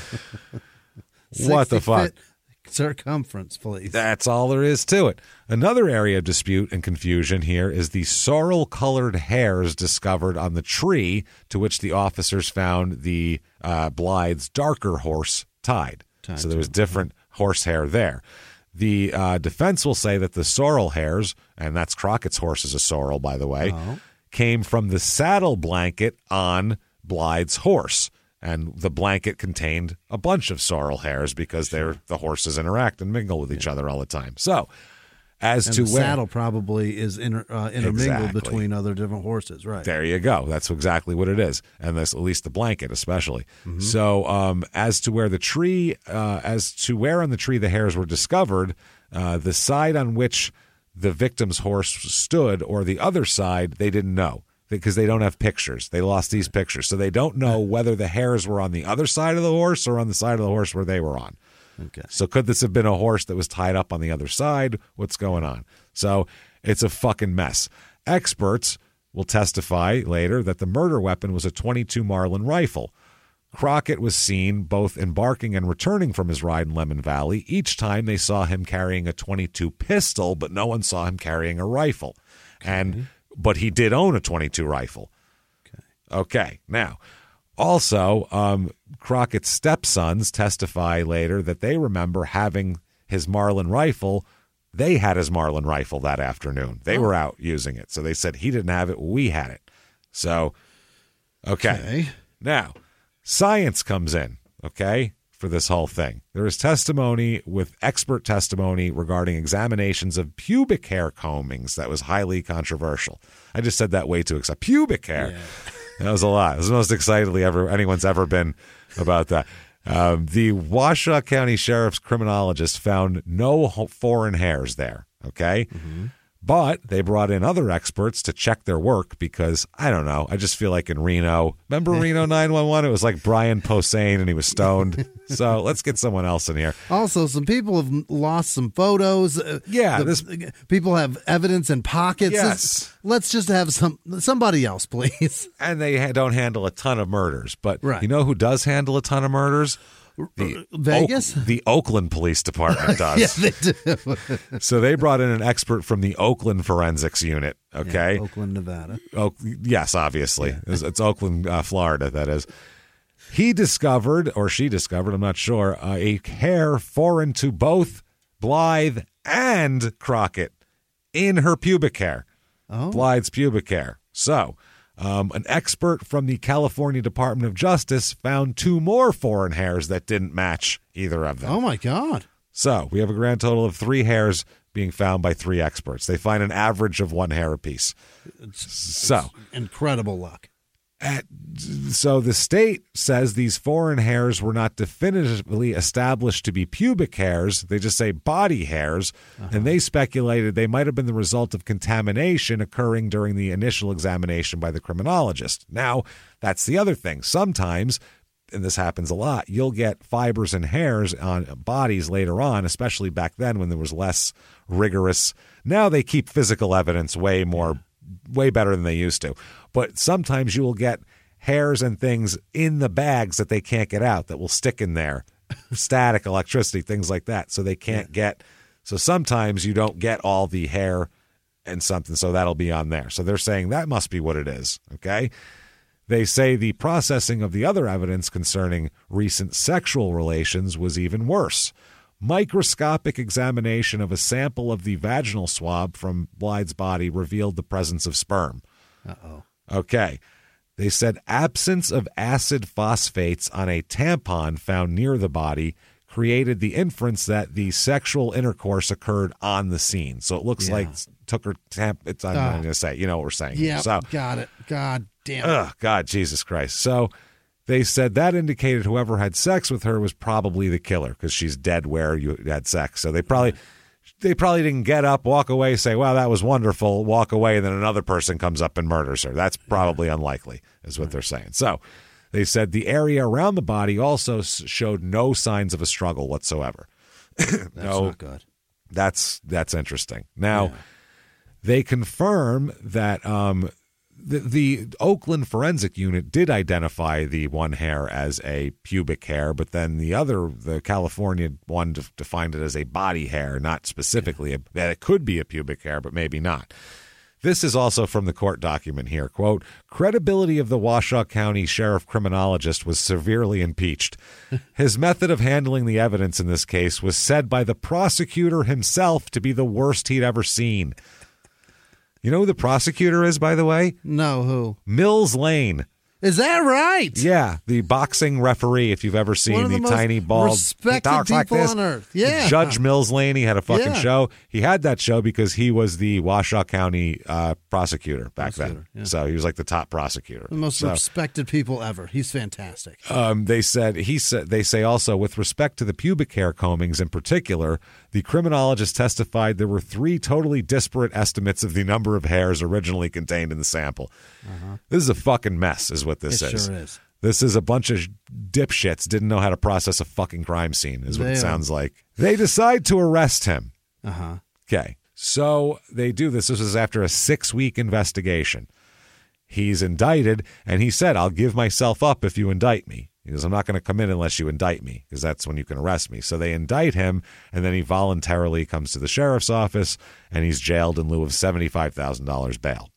What the fuck? Circumference, please. That's all there is to it. Another area of dispute and confusion here is the sorrel-colored hairs discovered on the tree to which the officers found the uh, Blythe's darker horse tied. tied so there was different horsehair there. The uh, defense will say that the sorrel hairs, and that's Crockett's horse is a sorrel, by the way, oh. came from the saddle blanket on Blythe's horse. And the blanket contained a bunch of sorrel hairs because they're the horses interact and mingle with each yeah. other all the time. So, as and to the where, saddle probably is inter, uh, intermingled exactly. between other different horses, right? There you go. That's exactly what it is, and that's at least the blanket, especially. Mm-hmm. So, um, as to where the tree, uh, as to where on the tree the hairs were discovered, uh, the side on which the victim's horse stood, or the other side, they didn't know. Because they don't have pictures. They lost these pictures. So they don't know whether the hairs were on the other side of the horse or on the side of the horse where they were on. Okay. So could this have been a horse that was tied up on the other side? What's going on? So it's a fucking mess. Experts will testify later that the murder weapon was a twenty-two Marlin rifle. Crockett was seen both embarking and returning from his ride in Lemon Valley. Each time they saw him carrying a twenty-two pistol, but no one saw him carrying a rifle. Okay. And... But he did own a twenty-two rifle. Okay. Okay. Now, also, um, Crockett's stepsons testify later that they remember having his Marlin rifle. They had his Marlin rifle that afternoon. They oh. were out using it. So they said he didn't have it. We had it. So, okay. okay. Now, science comes in, okay, for this whole thing. There is testimony with expert testimony regarding examinations of pubic hair combings that was highly controversial. I just said that way too excited. Pubic hair. Yeah. That was a lot. It was the most excitedly ever anyone's ever been about that. Um, the Washoe County Sheriff's criminologist found no foreign hairs there, okay? Mm-hmm. But they brought in other experts to check their work because, I don't know, I just feel like in Reno, remember Reno nine one one? It was like Brian Posehn and he was stoned. So let's get someone else in here. Also, some people have lost some photos. Yeah. The, this, people have evidence in pockets. Yes. Let's just have some somebody else, please. And they ha- don't handle a ton of murders. But right. You know who does handle a ton of murders? The Vegas? Oak, the Oakland Police Department does. Yeah, they do. So they brought in an expert from the Oakland Forensics Unit, okay? Yeah, Oakland, Nevada. Oh, yes, obviously. Yeah. It's, it's Oakland, uh, Florida, that is. He discovered, or she discovered, I'm not sure, uh, a hair foreign to both Blythe and Crockett in her pubic hair. Oh. Blythe's pubic hair. So... Um, an expert from the California Department of Justice found two more foreign hairs that didn't match either of them. Oh, my God. So we have a grand total of three hairs being found by three experts. They find an average of one hair apiece. It's, so it's incredible luck. At, so the state says these foreign hairs were not definitively established to be pubic hairs. They just say body hairs, uh-huh. and they speculated they might have been the result of contamination occurring during the initial examination by the criminologist. Now, that's the other thing. Sometimes, and this happens a lot, you'll get fibers and hairs on bodies later on, especially back then when there was less rigorous. Now they keep physical evidence way more way better than they used to. But sometimes you will get hairs and things in the bags that they can't get out that will stick in there. Static, electricity, things like that. So they can't yeah. get. So sometimes you don't get all the hair and something. So that'll be on there. So they're saying that must be what it is. Okay. They say the processing of the other evidence concerning recent sexual relations was even worse. Microscopic examination of a sample of the vaginal swab from Blythe's body revealed the presence of sperm. Uh-oh. Okay. They said absence of acid phosphates on a tampon found near the body created the inference that the sexual intercourse occurred on the scene. So it looks yeah. like took her tamp. It's I'm uh, going to say, you know what we're saying. Yeah, so, got it. God damn it. Oh, God, Jesus Christ. So they said that indicated whoever had sex with her was probably the killer because she's dead where you had sex. So they probably they probably didn't get up, walk away, say, wow, that was wonderful, walk away, and then another person comes up and murders her. That's probably yeah. unlikely is what right. they're saying. So they said the area around the body also showed no signs of a struggle whatsoever. That's no, not good. That's, that's interesting. Now, yeah. they confirm that um, The, the Oakland Forensic Unit did identify the one hair as a pubic hair, but then the other, the California one, defined it as a body hair, not specifically a, that it could be a pubic hair, but maybe not. This is also from the court document here. Quote, credibility of the Washoe County Sheriff Criminologist was severely impeached. His method of handling the evidence in this case was said by the prosecutor himself to be the worst he'd ever seen. You know who the prosecutor is, by the way? No, who? Mills Lane. Is that right? Yeah, the boxing referee, if you've ever seen One of the, the most tiny, bald, respected he talks like people this. on earth. Yeah. Judge Mills Lane, he had a fucking Yeah. show. He had that show because he was the Washoe County uh, prosecutor back Prosecutor, then. yeah. So he was like the top prosecutor. The most so, respected people ever. He's fantastic. Um, they said he said they say also with respect to the pubic hair combings in particular, the criminologist testified there were three totally disparate estimates of the number of hairs originally contained in the sample. Uh-huh. This is a fucking mess, is what this It is. sure is. This is a bunch of dipshits didn't know how to process a fucking crime scene, is what They it are. sounds like. They decide to arrest him. Uh huh. Okay. So they do this. This is after a six-week investigation. He's indicted, and he said, I'll give myself up if you indict me. He goes, I'm not going to come in unless you indict me, because that's when you can arrest me. So they indict him, and then he voluntarily comes to the sheriff's office, and he's jailed in lieu of seventy-five thousand dollars bail.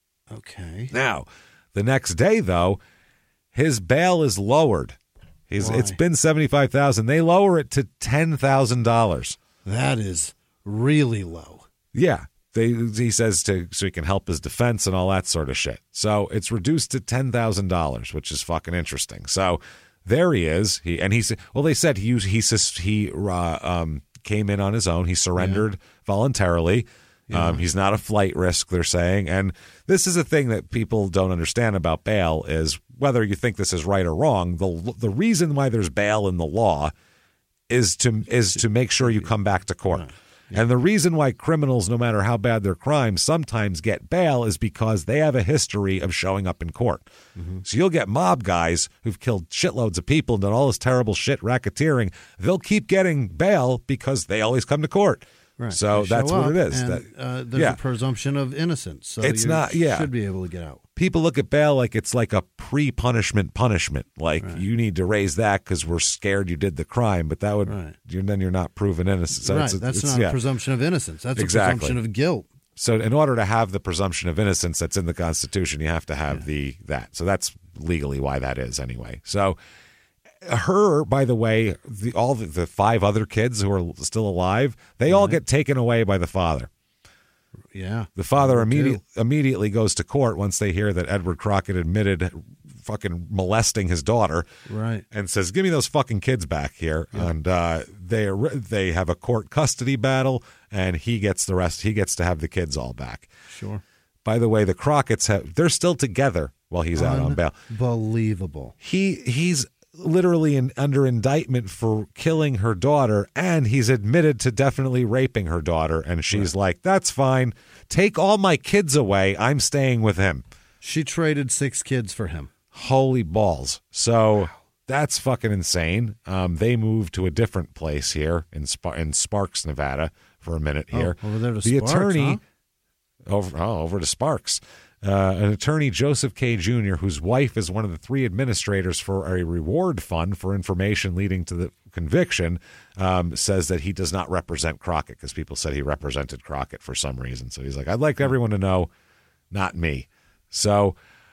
Okay. Now, the next day, though, his bail is lowered. He's, Why? it's been seventy-five thousand dollars. They lower it to ten thousand dollars. That is really low. Yeah. They, he says to so he can help his defense and all that sort of shit. So it's reduced to ten thousand dollars, which is fucking interesting. So there he is. He and he's well. They said he he he uh, um, came in on his own. He surrendered yeah. voluntarily. Yeah. Um, he's not a flight risk, they're saying. And this is a thing that people don't understand about bail is whether you think this is right or wrong. The the reason why there's bail in the law is to is to make sure you come back to court. Right. And the reason why criminals, no matter how bad their crimes, sometimes get bail is because they have a history of showing up in court. Mm-hmm. So you'll get mob guys who've killed shitloads of people and done all this terrible shit, racketeering. They'll keep getting bail because they always come to court. Right. So They that's show what up, it is. and, That, uh, there's yeah. a presumption of innocence. So It's you not- yeah. should be able to get out. People look at bail like it's like a pre-punishment punishment. Like Right. you need to raise that because we're scared you did the crime, but that would Right. you're, then you're not proven innocent. So right. it's a- That's it's- not yeah. a presumption of innocence. That's Exactly. a presumption of guilt. So in order to have the presumption of innocence that's in the Constitution, you have to have the that. So that's legally why that is anyway. So her, by the way, the, all the, the five other kids who are still alive, they all get taken away by the father. Yeah. The father Me immediate, too. immediately goes to court once they hear that Edward Crockett admitted fucking molesting his daughter. Right. And says, "Give me those fucking kids back here." Yeah. And uh, they are, they have a court custody battle, and he gets the rest. He gets to have the kids all back. Sure. By the way, the Crockett's have they're still together while he's out on bail. Unbelievable. He he's literally in, under indictment for killing her daughter, and he's admitted to definitely raping her daughter. And she's right. like, "That's fine. Take all my kids away. I'm staying with him." She traded six kids for him. Holy balls. So wow. That's fucking insane. Um, they moved to a different place here in Sp- in Sparks, Nevada for a minute here. Oh, over there to the Sparks, attorney huh? over oh, over to Sparks. Uh, an attorney, Joseph K. Junior, whose wife is one of the three administrators for a reward fund for information leading to the conviction, um, says that he does not represent Crockett because people said he represented Crockett for some reason. So he's like, "I'd like everyone to know, not me." So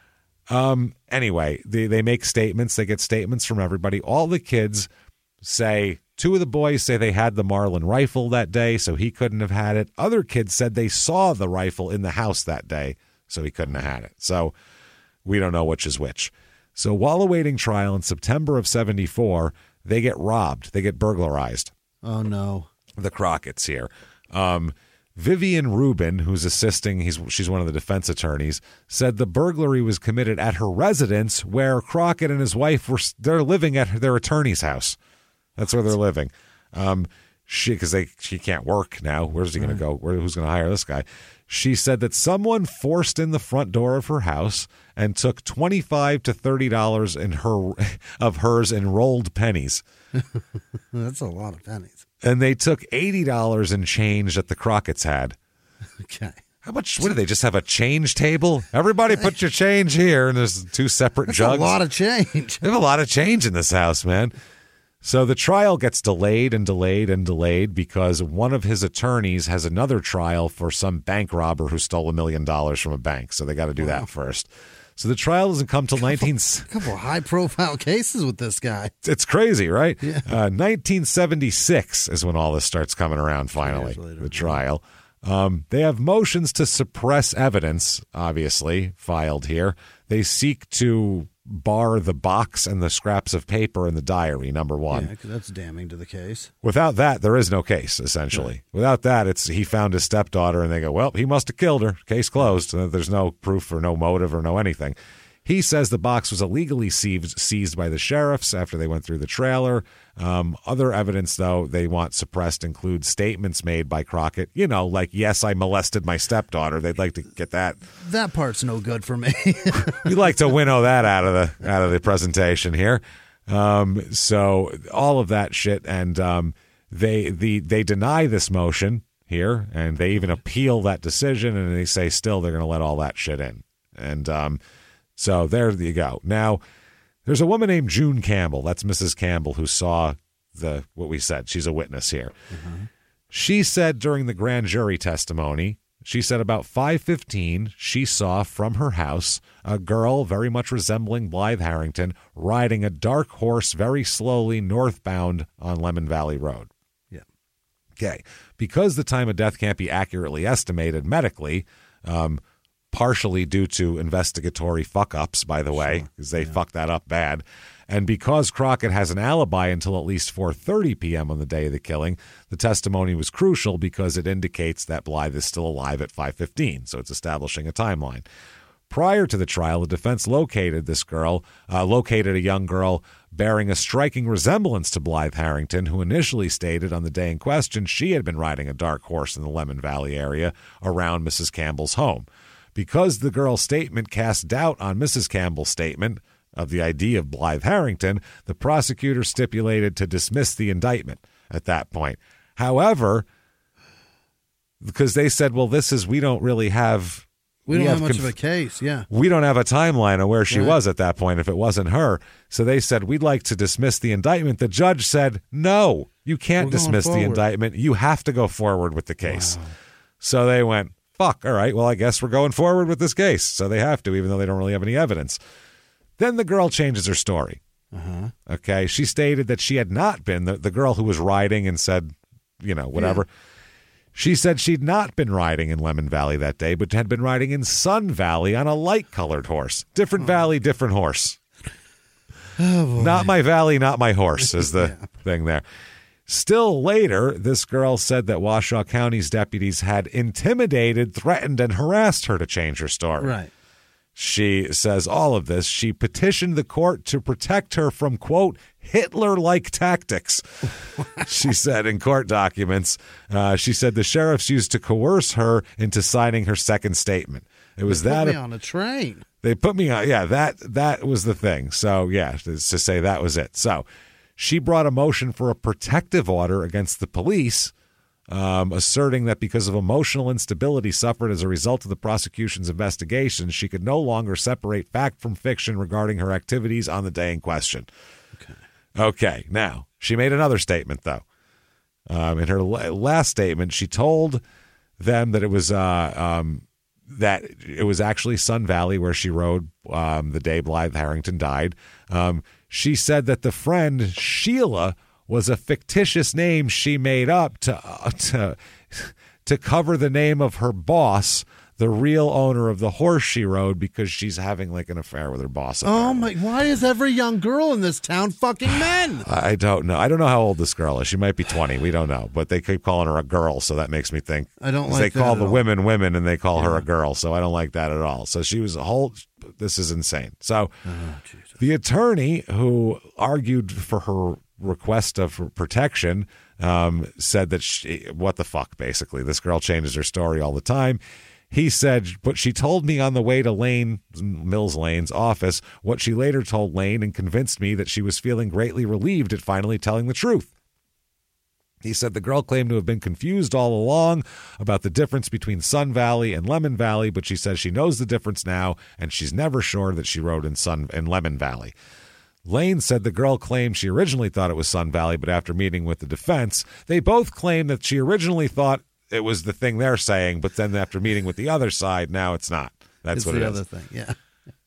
um, anyway, they, they make statements. They get statements from everybody. All the kids say, two of the boys say they had the Marlin rifle that day, so he couldn't have had it. Other kids said they saw the rifle in the house that day, so he couldn't have had it. So we don't know which is which. So while awaiting trial in September of seventy-four, they get robbed. They get burglarized. Oh, no. The Crockett's here. Um, Vivian Rubin, who's assisting, he's she's one of the defense attorneys, said the burglary was committed at her residence where Crockett and his wife were they're living at their attorney's house. That's where they're living. Um, she because they she can't work now. Where's he going to go? Where, who's going to hire this guy? She said that someone forced in the front door of her house and took twenty-five to thirty dollars in her of hers in rolled pennies. That's a lot of pennies. And they took eighty dollars in change that the Crockett's had. Okay. How much? What do they just have a change table? Everybody put your change here, and there's two separate That's jugs. a lot of change. They have a lot of change in this house, man. So the trial gets delayed and delayed and delayed because one of his attorneys has another trial for some bank robber who stole a million dollars from a bank. So they got to do wow. that first. So the trial doesn't come till nineteen. A couple of high-profile cases with this guy. It's crazy, right? Yeah. Uh, nineteen seventy-six is when all this starts coming around. Finally, the trial. Um, they have motions to suppress evidence, obviously filed here. They seek to bar the box and the scraps of paper in the diary, number one. Yeah, 'cause that's damning to the case. Without that, there is no case, essentially. Right. Without that, it's he found his stepdaughter, and they go, well, he must have killed her. Case closed. There's no proof or no motive or no anything. He says the box was illegally seized, seized by the sheriffs after they went through the trailer. Um, other evidence, though, they want suppressed includes statements made by Crockett. You know, like, yes, I molested my stepdaughter. They'd like to get that. That part's no good for me. We like to winnow that out of the out of the presentation here. Um, so all of that shit, and um, they the they deny this motion here, and they even appeal that decision, and they say still they're going to let all that shit in. And um, so there you go. Now, there's a woman named June Campbell. That's Missus Campbell, who saw the what we said. She's a witness here. Mm-hmm. She said during the grand jury testimony, she said about five fifteen, she saw from her house a girl very much resembling Blythe Harrington riding a dark horse very slowly northbound on Lemon Valley Road. Yeah. Okay. Because the time of death can't be accurately estimated medically, um, partially due to investigatory fuck-ups, by the way, because they yeah. fucked that up bad. And because Crockett has an alibi until at least four thirty p.m. on the day of the killing, the testimony was crucial because it indicates that Blythe is still alive at five fifteen, so it's establishing a timeline. Prior to the trial, the defense located this girl, uh, located a young girl bearing a striking resemblance to Blythe Harrington, who initially stated on the day in question she had been riding a dark horse in the Lemon Valley area around Missus Campbell's home. Because the girl's statement cast doubt on Missus Campbell's statement of the I D of Blythe Harrington, the prosecutor stipulated to dismiss the indictment at that point. However, because they said, well, this is, we don't really have... We don't we have, have much conf- of a case, yeah. We don't have a timeline of where she Right. was at that point if it wasn't her. So they said, we'd like to dismiss the indictment. The judge said, no, you can't We're going dismiss the forward. indictment. You have to go forward with the case. Wow. So they went, fuck, all right, well, I guess we're going forward with this case. So they have to, even though they don't really have any evidence. Then the girl changes her story. Uh-huh. Okay, she stated that she had not been, the, the girl who was riding and said, you know, whatever. Yeah. She said she'd not been riding in Lemon Valley that day, but had been riding in Sun Valley on a light-colored horse. Different oh. valley, different horse. Oh, boy. Not my valley, not my horse is the yeah. thing there. Still later, this girl said that Washoe County's deputies had intimidated, threatened, and harassed her to change her story. Right. She says all of this. She petitioned the court to protect her from, quote, Hitler-like tactics, she said in court documents. Uh, she said the sheriffs used to coerce her into signing her second statement. It was they that put me on a train. They put me on. Yeah, that that was the thing. So, yeah, to say that was it. So she brought a motion for a protective order against the police, Um, asserting that because of emotional instability suffered as a result of the prosecution's investigation, she could no longer separate fact from fiction regarding her activities on the day in question. Okay. Okay. Now, she made another statement, though. Um, in her la- last statement, she told them that it was uh, um, that it was actually Sun Valley where she rode um, the day Blythe Harrington died. Um, she said that the friend Sheila was a fictitious name she made up to uh, to to cover the name of her boss, the real owner of the horse she rode, because she's having like an affair with her boss. Oh apparently. my! Why is every young girl in this town fucking men? I don't know. I don't know how old this girl is. She might be twenty. We don't know. But they keep calling her a girl, so that makes me think. I don't 'cause like They call that the at all. women women, and they call her Yeah. a girl, so I don't like that at all. So she was a whole. This is insane. So Oh, Jesus. the attorney who argued for her request of protection um, said that she, what the fuck, basically. This girl changes her story all the time. He said, but she told me on the way to Lane, Mills Lane's office, what she later told Lane and convinced me that she was feeling greatly relieved at finally telling the truth. He said the girl claimed to have been confused all along about the difference between Sun Valley and Lemon Valley, but she says she knows the difference now, and she's never sure that she rode in Sun in Lemon Valley. Lane said the girl claimed she originally thought it was Sun Valley, but after meeting with the defense, they both claimed that she originally thought it was the thing they're saying, but then after meeting with the other side, now it's not. That's It's what the it other is. thing. Yeah.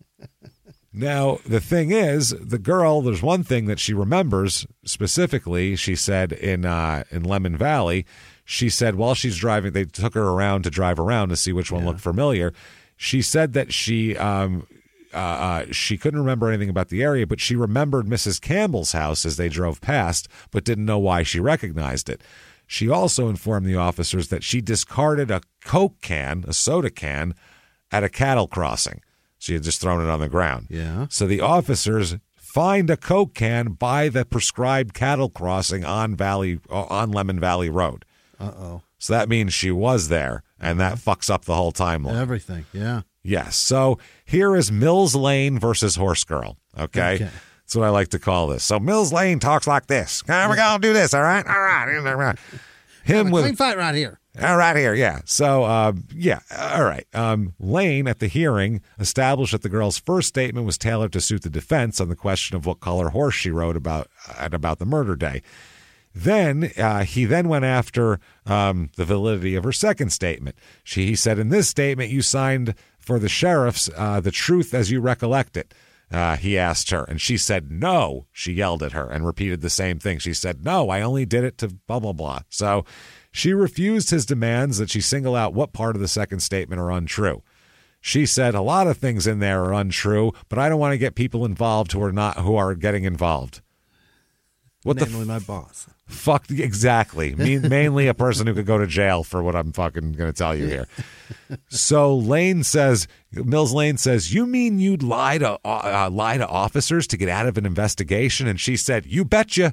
Now, the thing is, the girl, there's one thing that she remembers specifically, she said in uh, in Lemon Valley, she said while she's driving, they took her around to drive around to see which one Yeah. looked familiar. She said that she um, uh, uh, she couldn't remember anything about the area, but she remembered Missus Campbell's house as they drove past, but didn't know why she recognized it. She also informed the officers that she discarded a Coke can, a soda can, at a cattle crossing. She had just thrown it on the ground. Yeah. So the officers find a Coke can by the prescribed cattle crossing on Valley on Lemon Valley Road. Uh-oh. So that means she was there, and that fucks up the whole timeline. Everything. Yeah. Yes. So here is Mills Lane versus Horse Girl. Okay? Okay. That's what I like to call this. So Mills Lane talks like this. We're going to do this, all right? All right. All right. Him with Clean fight right here. All right, here, yeah. So, uh, yeah, all right. Um, Lane, at the hearing, established that the girl's first statement was tailored to suit the defense on the question of what color horse she rode about at about the murder day. Then uh, he then went after um, the validity of her second statement. She he said, in this statement, you signed for the sheriff's uh, the truth as you recollect it. Uh, he asked her, and she said, no. She yelled at her and repeated the same thing. She said, no, I only did it to blah, blah, blah. So she refused his demands that she single out what part of the second statement are untrue. She said, a lot of things in there are untrue, but I don't want to get people involved who are not who are getting involved. What Namely, the f- my boss. Fuck, exactly. Me, mainly a person who could go to jail for what I'm fucking going to tell you here. So Lane says, Mills Lane says, you mean you'd lie to uh, lie to officers to get out of an investigation? And she said, you betcha.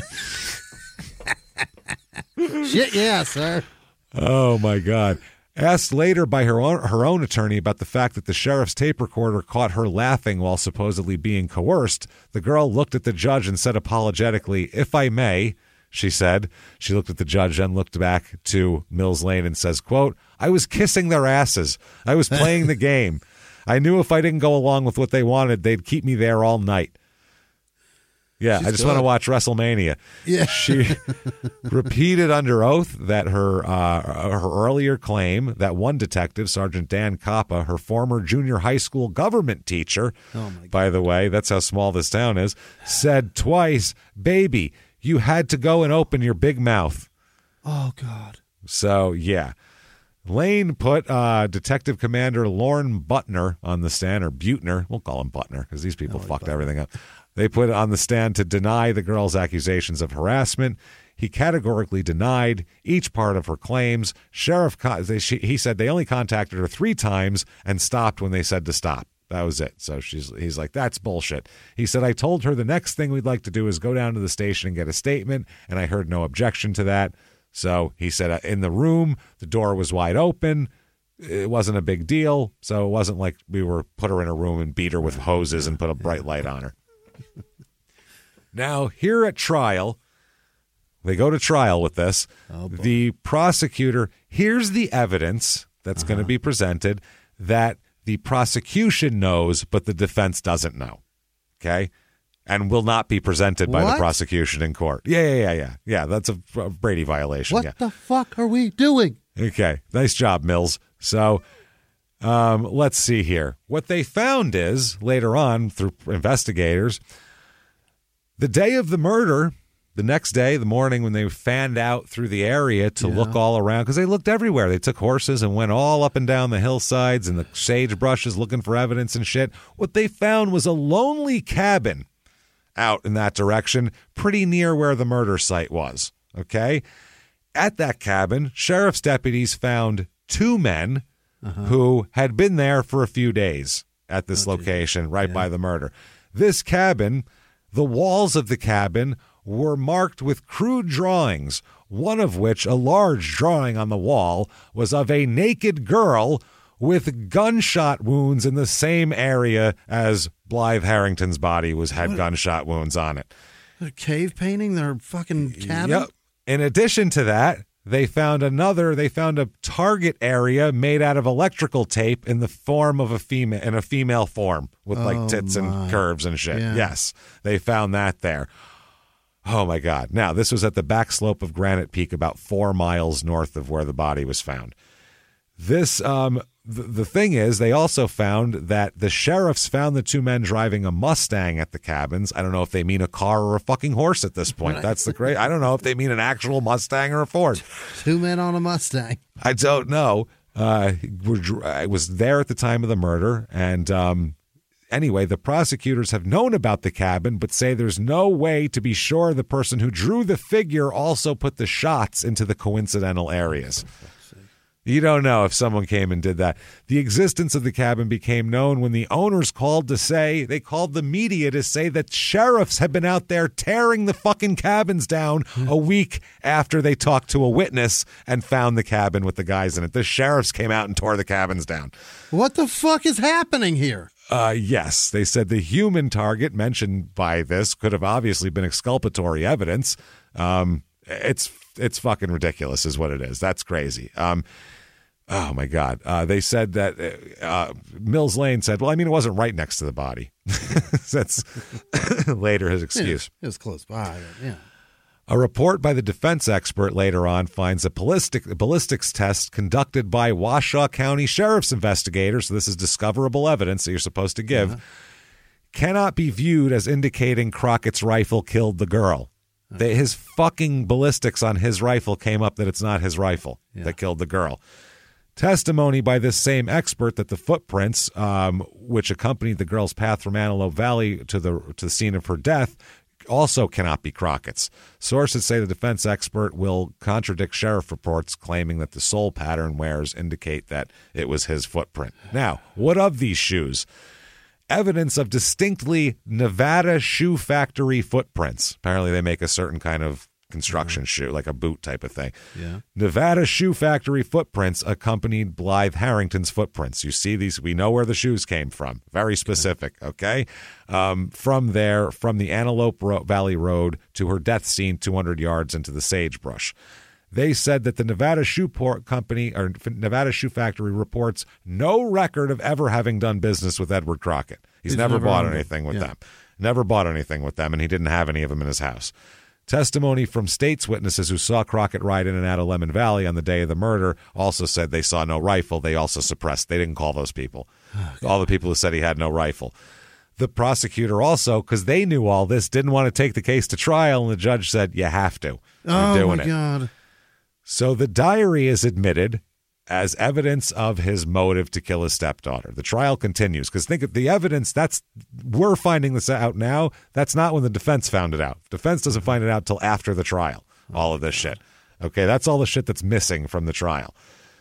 Shit, yeah, sir. Oh, my God. Asked later by her own, her own attorney about the fact that the sheriff's tape recorder caught her laughing while supposedly being coerced, the girl looked at the judge and said apologetically, if I may, she said. She looked at the judge and looked back to Mills Lane and says, quote, I was kissing their asses. I was playing the game. I knew if I didn't go along with what they wanted, they'd keep me there all night. Yeah, She's I just good. want to watch WrestleMania. Yeah. She repeated under oath that her uh, her earlier claim that one detective, Sergeant Dan Coppa, her former junior high school government teacher, Oh my God. by the way, that's how small this town is, said twice, baby, you had to go and open your big mouth. Oh, God. So, yeah. Lane put uh, Detective Commander Lorne Butner on the stand, or Butner. We'll call him Butner because these people Oh, fucked Butner. everything up. They put it on the stand to deny the girl's accusations of harassment. He categorically denied each part of her claims. Sheriff, con- they, she, he said they only contacted her three times and stopped when they said to stop. That was it. So she's he's like, that's bullshit. He said, I told her the next thing we'd like to do is go down to the station and get a statement, and I heard no objection to that. So he said, uh, in the room, the door was wide open. It wasn't a big deal. So it wasn't like we were put her in a room and beat her with hoses and put a bright light on her. Now, here at trial, they go to trial with this. Oh, boy. The prosecutor, here's the evidence that's Uh-huh. going to be presented that the prosecution knows, but the defense doesn't know. Okay? And will not be presented by the What? prosecution in court. Yeah, yeah, yeah, yeah. Yeah, that's a, a Brady violation. What Yeah. the fuck are we doing? Okay. Nice job, Mills. So um, let's see here. What they found is, later on, through investigators, the day of the murder, the next day, the morning when they fanned out through the area to Yeah. look all around, because they looked everywhere. They took horses and went all up and down the hillsides and the sagebrushes looking for evidence and shit. What they found was a lonely cabin out in that direction, pretty near where the murder site was. Okay? At that cabin, sheriff's deputies found two men who had been there for a few days at this location right by the murder. This cabin, the walls of the cabin were marked with crude drawings, one of which, a large drawing on the wall, was of a naked girl with gunshot wounds in the same area as Blythe Harrington's body was had gunshot wounds on it. They're cave painting their fucking cabin? Yep. In addition to that, they found another, they found a target area made out of electrical tape in the form of a female, in a female form with Oh, like tits my. and curves and shit. Yeah. Yes, they found that there. Oh my God. Now, this was at the back slope of Granite Peak, about four miles north of where the body was found. This, um, the, the thing is, they also found that the sheriffs found the two men driving a Mustang at the cabins. I don't know if they mean a car or a fucking horse at this point. That's the great. I don't know if they mean an actual Mustang or a Ford. Two men on a Mustang. I don't know. Uh, we're, I was there at the time of the murder, and um, anyway, the prosecutors have known about the cabin, but say there's no way to be sure the person who drew the figure also put the shots into the coincidental areas. You don't know if someone came and did that. The existence of the cabin became known when the owners called to say, they called the media to say that sheriffs had been out there tearing the fucking cabins down a week after they talked to a witness and found the cabin with the guys in it. The sheriffs came out and tore the cabins down. What the fuck is happening here? Uh, yes, they said the human target mentioned by this could have obviously been exculpatory evidence. Um, it's it's fucking ridiculous is what it is. That's crazy. Um, oh, my God. Uh, they said that uh, Mills Lane said, well, I mean, it wasn't right next to the body. That's later his excuse. It was close by. Yeah. A report by the defense expert later on finds a ballistic, ballistics test conducted by Washoe County Sheriff's investigators, so this is discoverable evidence that you're supposed to give, uh-huh. cannot be viewed as indicating Crockett's rifle killed the girl. Uh-huh. They, his fucking ballistics on his rifle came up that it's not his rifle yeah. that killed the girl. Testimony by this same expert that the footprints, um, which accompanied the girl's path from Antelope Valley to the to the scene of her death, also cannot be Crockett's. Sources say the defense expert will contradict sheriff reports claiming that the sole pattern wears indicate that it was his footprint. Now, what of these shoes? Evidence of distinctly Nevada shoe factory footprints. Apparently they make a certain kind of construction mm-hmm. shoe, like a boot type of thing. Yeah. Nevada shoe factory footprints accompanied Blythe Harrington's footprints. You see these, we know where the shoes came from. Very specific, okay? Um, from there, from the Antelope Ro- Valley Road to her death scene two hundred yards into the sagebrush. They said that the Nevada Shoe Port Company or Nevada Shoe Factory reports no record of ever having done business with Edward Crockett. He's, He's never, never bought anything with yeah. them. Never bought anything with them, and he didn't have any of them in his house. Testimony from state's witnesses who saw Crockett ride in and out of Lemon Valley on the day of the murder also said they saw no rifle. They also suppressed. They didn't call those people. Oh, all the people who said he had no rifle. The prosecutor also, because they knew all this, didn't want to take the case to trial, and the judge said, you have to. You're oh, doing my it. God. So the diary is admitted as evidence of his motive to kill his stepdaughter. The trial continues because think of the evidence that's we're finding this out now. That's not when the defense found it out. Defense doesn't find it out till after the trial. All of this shit. Okay, that's all the shit that's missing from the trial.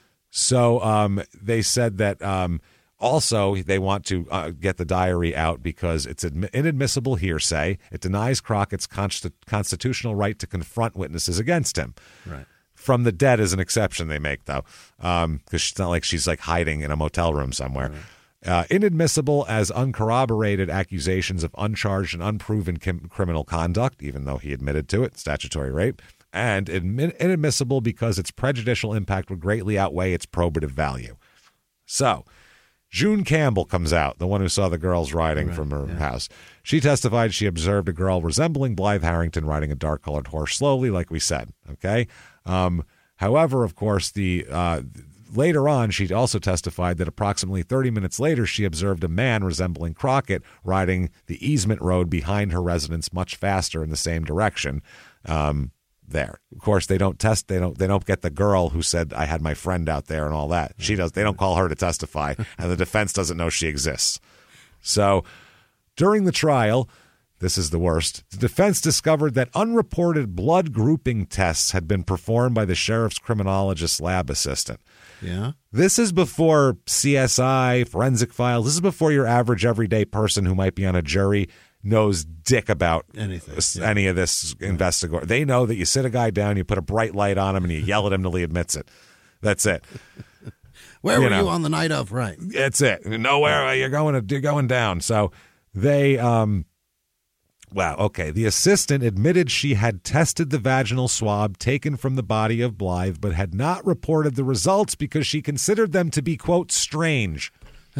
So um, they said that um, also they want to uh, get the diary out because it's admi- inadmissible hearsay. It denies Crockett's const- constitutional right to confront witnesses against him. Right. From the dead is an exception they make, though, because um, it's not like she's like hiding in a motel room somewhere. Right. Uh, inadmissible as uncorroborated accusations of uncharged and unproven kim- criminal conduct, even though he admitted to it, statutory rape, and admi- inadmissible because its prejudicial impact would greatly outweigh its probative value. So, June Campbell comes out, the one who saw the girls riding right, from her yeah. house. She testified she observed a girl resembling Blythe Harrington riding a dark-colored horse slowly, like we said, okay? Um, however, of course, the uh, later on, she also testified that approximately thirty minutes later, she observed a man resembling Crockett riding the easement road behind her residence much faster in the same direction. Um, there, of course, they don't test. They don't. They don't get the girl who said I had my friend out there and all that. She does. They don't call her to testify, and the defense doesn't know she exists. So, during the trial. This is the worst. The defense discovered that unreported blood grouping tests had been performed by the sheriff's criminologist lab assistant. Yeah. This is before C S I, forensic files. This is before your average everyday person who might be on a jury knows dick about anything, yeah. any of this yeah. investigation. They know that you sit a guy down, you put a bright light on him, and you yell at him till he admits it. That's it. Where you were know, you on the night of? Right. That's it. Nowhere. You're going. You're going down. So they. Um, Wow, okay. The assistant admitted she had tested the vaginal swab taken from the body of Blythe, but had not reported the results because she considered them to be, quote, strange.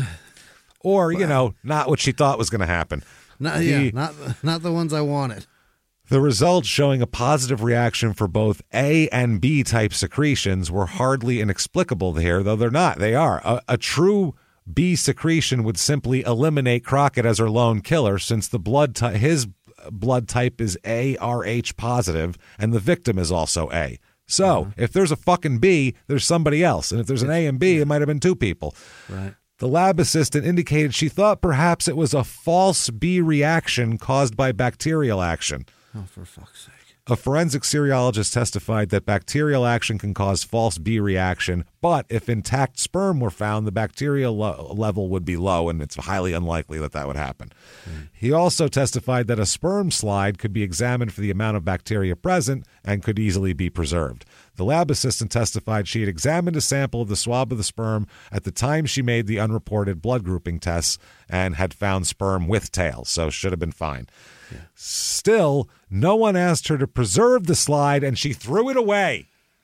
Or, you know, not what she thought was going to happen. Not, the, yeah, not, not the ones I wanted. The results showing a positive reaction for both A and B type secretions were hardly inexplicable here, though they're not. They are. A, a true B secretion would simply eliminate Crockett as her lone killer since the blood ty- his blood type is A R H positive and the victim is also A. So uh-huh. if there's a fucking B, there's somebody else. And if there's an A and B, it might have been two people. Right. The lab assistant indicated she thought perhaps it was a false B reaction caused by bacterial action. Oh, for fuck's sake. A forensic serologist testified that bacterial action can cause false B reaction, but if intact sperm were found, the bacterial lo- level would be low, and it's highly unlikely that that would happen. Mm. He also testified that a sperm slide could be examined for the amount of bacteria present and could easily be preserved. The lab assistant testified she had examined a sample of the swab of the sperm at the time she made the unreported blood grouping tests and had found sperm with tails, so should have been fine. Yeah. Still, no one asked her to preserve the slide, and she threw it away.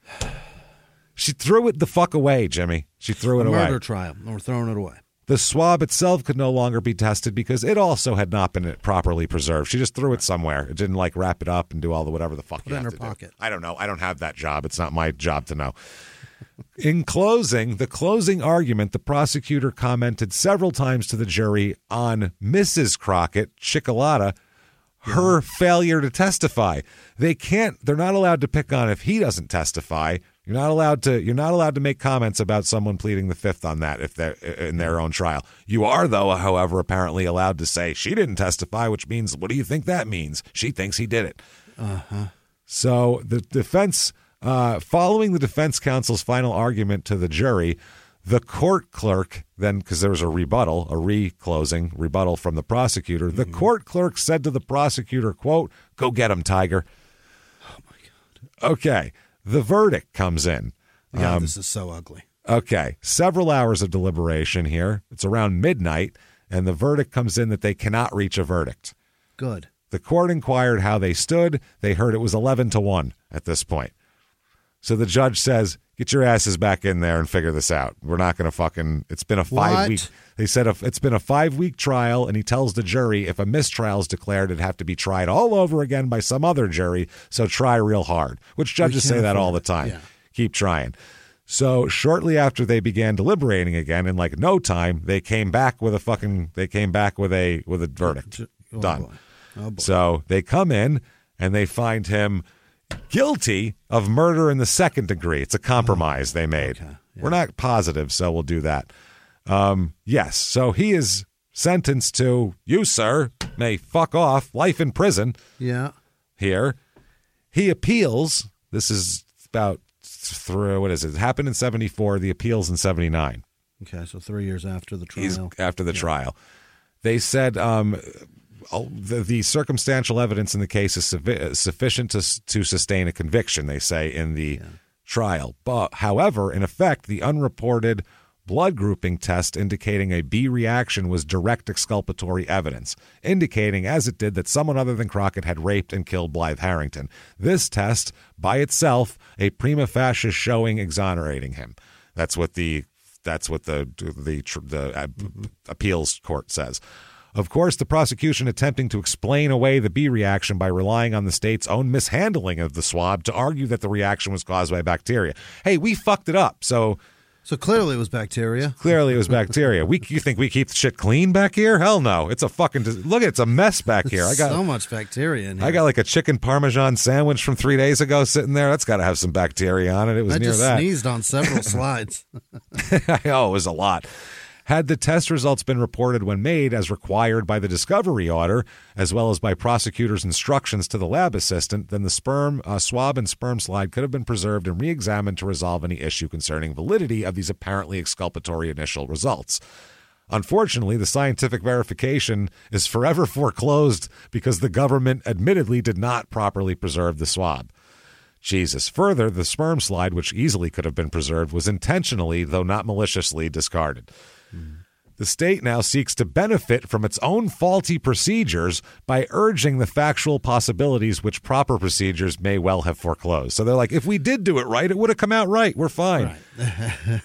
She threw it the fuck away, Jimmy. She threw it a away. Murder trial. And we're throwing it away. The swab itself could no longer be tested because it also had not been properly preserved. She just threw it somewhere. It didn't like wrap it up and do all the whatever the fuck Put you it in have her to pocket. do. I don't know. I don't have that job. It's not my job to know. In closing, the closing argument, the prosecutor commented several times to the jury on Missus Crockett, Chickalata, her failure to testify. They can't, they're not allowed to pick on if he doesn't testify. You're not allowed to. You're not allowed to make comments about someone pleading the fifth on that if they're in their own trial. You are, though, however, apparently allowed to say she didn't testify, which means, what do you think that means? She thinks he did it. Uh-huh. So the defense, uh, following the defense counsel's final argument to the jury, the court clerk then, because there was a rebuttal, a re-closing rebuttal from the prosecutor, the mm-hmm. court clerk said to the prosecutor, quote, "Go get him, Tiger." Oh my God. Okay. The verdict comes in. God, um, this is so ugly. Okay. Several hours of deliberation here. It's around midnight, and the verdict comes in that they cannot reach a verdict. Good. The court inquired how they stood. They heard it was eleven to one at this point. So the judge says, get your asses back in there and figure this out. We're not going to fucking, it's been a five What? week, they said a, it's been a five week trial, and he tells the jury if a mistrial is declared, it'd have to be tried all over again by some other jury, so try real hard, which judges say that all the time. Yeah. Keep trying. So shortly after they began deliberating again, in like no time, they came back with a fucking, they came back with a, with a verdict. Oh, Done. boy. Oh, boy. So they come in and they find him guilty of murder in the second degree. It's a compromise they made. Okay, yeah. We're not positive, so we'll do that. Um, yes, so he is sentenced to, you, sir, may fuck off, life in prison. Yeah. Here. He appeals. This is about, through, what is it? It happened in seventy-four. The appeals in seventy-nine. Okay, so three years after the trial. He's after the yeah. trial. They said um, the, the circumstantial evidence in the case is suffi- sufficient to to sustain a conviction, they say, in the yeah. trial. But, however, in effect, the unreported blood grouping test indicating a B reaction was direct exculpatory evidence, indicating, as it did, that someone other than Crockett had raped and killed Blythe Harrington. This test, by itself, a prima facie showing exonerating him. That's what the that's what the the the, the uh, appeals court says. Of course, the prosecution attempting to explain away the B reaction by relying on the state's own mishandling of the swab to argue that the reaction was caused by bacteria. Hey, we fucked it up, so... So clearly it was bacteria. Clearly it was bacteria. We you think we keep shit clean back here? Hell no. It's a fucking look. It's a mess back here. I got so much bacteria in here. I got like a chicken parmesan sandwich from three days ago sitting there. That's got to have some bacteria on it. It was I near just that. sneezed on several slides. Oh, it was a lot. Had the test results been reported when made as required by the discovery order, as well as by prosecutors' instructions to the lab assistant, then the sperm uh, swab and sperm slide could have been preserved and re-examined to resolve any issue concerning validity of these apparently exculpatory initial results. Unfortunately, the scientific verification is forever foreclosed because the government admittedly did not properly preserve the swab. Jesus. Further, the sperm slide, which easily could have been preserved, was intentionally, though not maliciously, discarded. The state now seeks to benefit from its own faulty procedures by urging the factual possibilities which proper procedures may well have foreclosed. So they're like, if we did do it right, it would have come out right. We're fine. Right.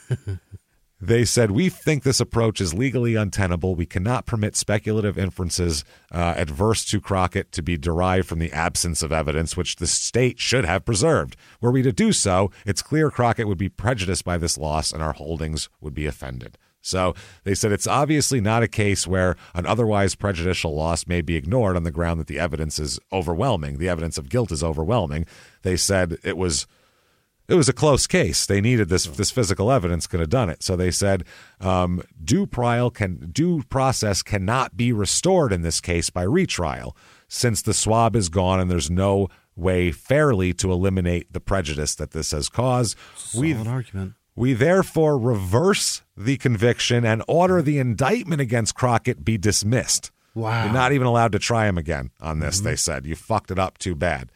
They said, we think this approach is legally untenable. We cannot permit speculative inferences uh, adverse to Crockett to be derived from the absence of evidence, which the state should have preserved. Were we to do so, it's clear Crockett would be prejudiced by this loss and our holdings would be offended. So they said it's obviously not a case where an otherwise prejudicial loss may be ignored on the ground that the evidence is overwhelming. The evidence of guilt is overwhelming. They said it was it was a close case. They needed this this physical evidence could have done it. So they said um, due trial can due process cannot be restored in this case by retrial, since the swab is gone and there's no way fairly to eliminate the prejudice that this has caused. Solid argument. We therefore reverse the conviction and order the indictment against Crockett be dismissed. Wow. You're not even allowed to try him again on this, mm-hmm. they said. You fucked it up too bad.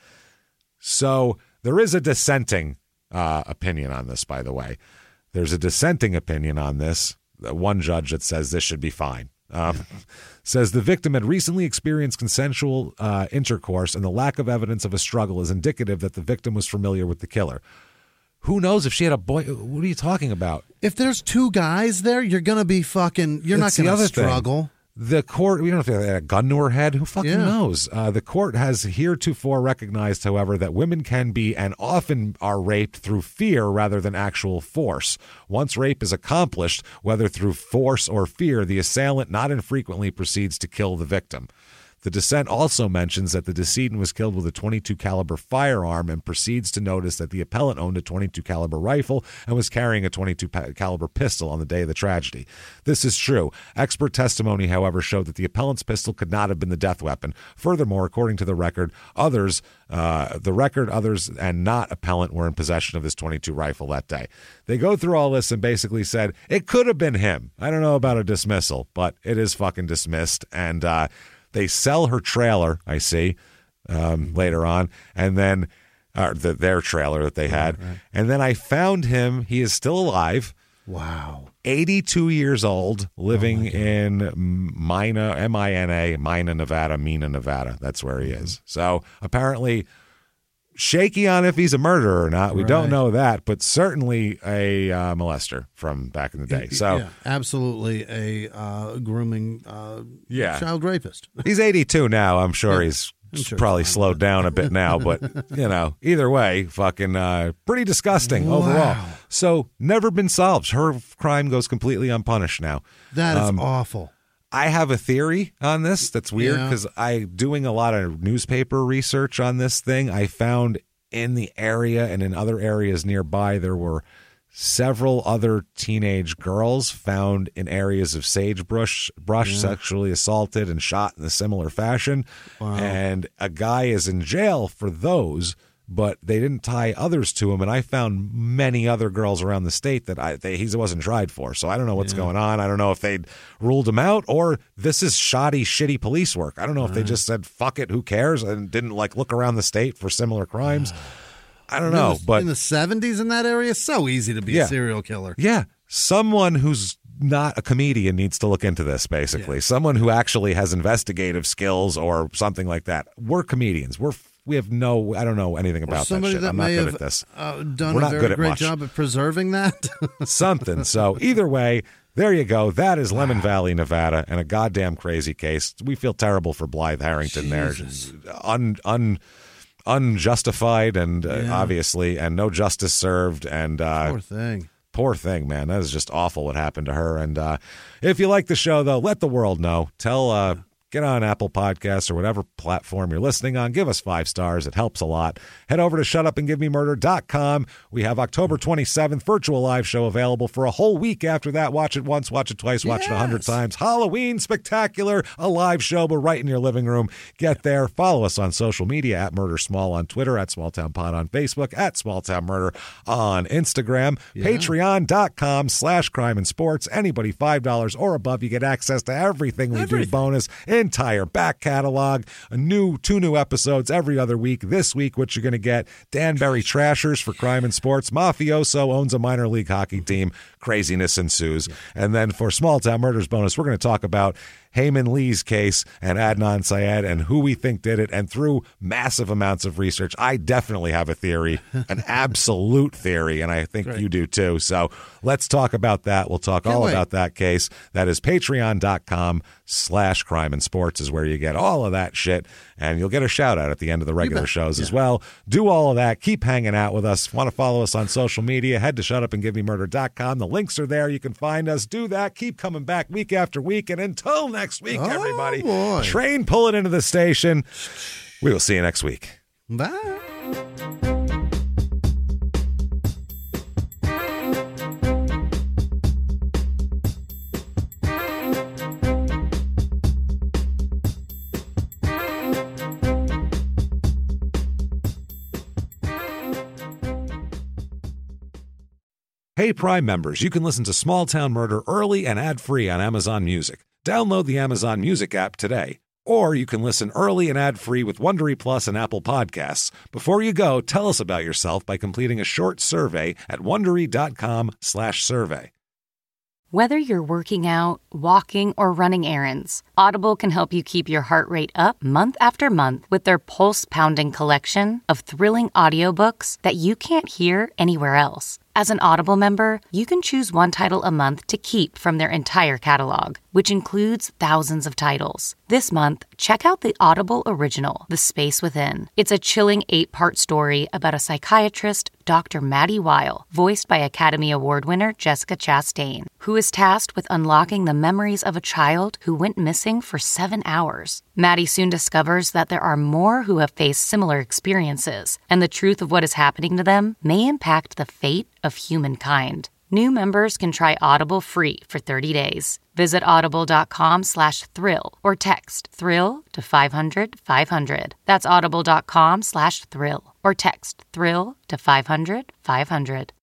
So there is a dissenting uh, opinion on this, by the way. There's a dissenting opinion on this. One judge that says this should be fine. Um, says the victim had recently experienced consensual uh, intercourse and the lack of evidence of a struggle is indicative that the victim was familiar with the killer. Who knows if she had a boy? What are you talking about? If there's two guys there, you're going to be fucking, you're It's not going the to other struggle. thing. The court, we don't know if they had a gun to her head. Who fucking Yeah. knows? Uh, the court has heretofore recognized, however, that women can be and often are raped through fear rather than actual force. Once rape is accomplished, whether through force or fear, the assailant not infrequently proceeds to kill the victim. The dissent also mentions that the decedent was killed with a twenty-two caliber firearm and proceeds to notice that the appellant owned a twenty-two caliber rifle and was carrying a twenty-two caliber pistol on the day of the tragedy. This is true. Expert testimony, however, showed that the appellant's pistol could not have been the death weapon. Furthermore, according to the record, others, uh, the record, others, and not appellant were in possession of this twenty-two rifle that day. They go through all this and basically said it could have been him. I don't know about a dismissal, but it is fucking dismissed. And uh, they sell her trailer, I see, um, later on, and then uh, the, their trailer that they had. Right, right. And then I found him. He is still alive. Wow. eighty-two years old, living oh in Mina, M I N A, Mina, Nevada, Mina, Nevada. That's where he is. So apparently shaky on if he's a murderer or not. We right. don't know that, but certainly a uh, molester from back in the day. So yeah, absolutely a uh, grooming uh, yeah. child rapist. He's eighty-two now. I'm sure yeah. he's I'm sure probably slowed down a bit now, but you know, either way, fucking uh, pretty disgusting wow. overall. So never been solved. Her crime goes completely unpunished now. That is um, awful. I have a theory on this that's weird because yeah. I, doing a lot of newspaper research on this thing, I found in the area and in other areas nearby, there were several other teenage girls found in areas of sagebrush, brush, yeah. sexually assaulted and shot in a similar fashion. Wow. And a guy is in jail for those, but they didn't tie others to him. And I found many other girls around the state that I they, he wasn't tried for. So I don't know what's yeah. going on. I don't know if they'd ruled him out or this is shoddy, shitty police work. I don't know All if right. they just said, fuck it, who cares? And didn't like look around the state for similar crimes. I don't know. In the, but in the seventies in that area, so easy to be yeah. a serial killer. Yeah. Someone who's not a comedian needs to look into this, basically. Yeah. Someone who actually has investigative skills or something like that. We're comedians. We're We have no, I don't know anything about that shit. That I'm not good have, at this. Uh, done We're a not very good at great much. job at preserving that. Something. So either way, there you go. That is Lemon Valley, Nevada, and a goddamn crazy case. We feel terrible for Blythe Harrington Jesus. there. Un, un, unjustified and uh, yeah. obviously, and no justice served. And uh, poor thing. Poor thing, man. That is just awful what happened to her. And uh, if you like the show, though, let the world know. Tell, uh, get on Apple Podcasts or whatever platform you're listening on. Give us five stars. It helps a lot. Head over to shut up and give me murder dot com. We have October twenty-seventh virtual live show available for a whole week after that. Watch it once, watch it twice, watch yes. it a hundred times. Halloween Spectacular, a live show, but right in your living room. Get there. Follow us on social media at Murder Small on Twitter, at Small Town Pod on Facebook, at Small Town Murder on Instagram. Yeah. Patreon dot com slash crime and sports. Anybody five dollars or above, you get access to everything we everything. do bonus. Entire back catalog, a new two new episodes every other week. This week, what you're going to get, Danbury Trashers for crime and sports. Mafioso owns a minor league hockey team. Craziness ensues. Yeah. And then for Small Town Murders bonus, we're going to talk about Heyman Lee's case and Adnan Syed and who we think did it. And through massive amounts of research, I definitely have a theory, an absolute theory, and I think Great. you do too. So let's talk about that. We'll talk Can't all wait. about that case. That is Patreon dot com slash crime and sports is where you get all of that shit. And you'll get a shout out at the end of the regular shows yeah. as well. Do all of that. Keep hanging out with us. Want to follow us on social media? Head to shut up and give me murder dot com. The links are there. You can find us. Do that. Keep coming back week after week. And until next week, oh, everybody, boy. train pulling into the station. We will see you next week. Bye. Hey, Prime members, you can listen to Small Town Murder early and ad-free on Amazon Music. Download the Amazon Music app today. Or you can listen early and ad-free with Wondery Plus and Apple Podcasts. Before you go, tell us about yourself by completing a short survey at Wondery dot com slash survey. Whether you're working out, walking, or running errands, Audible can help you keep your heart rate up month after month with their pulse-pounding collection of thrilling audiobooks that you can't hear anywhere else. As an Audible member, you can choose one title a month to keep from their entire catalog, which includes thousands of titles. This month, check out the Audible original, The Space Within. It's a chilling eight-part story about a psychiatrist, Doctor Maddie Weil, voiced by Academy Award winner Jessica Chastain, who is tasked with unlocking the memories of a child who went missing for seven hours. Maddie soon discovers that there are more who have faced similar experiences, and the truth of what is happening to them may impact the fate of humankind. New members can try Audible free for thirty days. Visit audible.com slash thrill or text thrill to five hundred five hundred. That's audible.com slash thrill or text thrill to five hundred five hundred.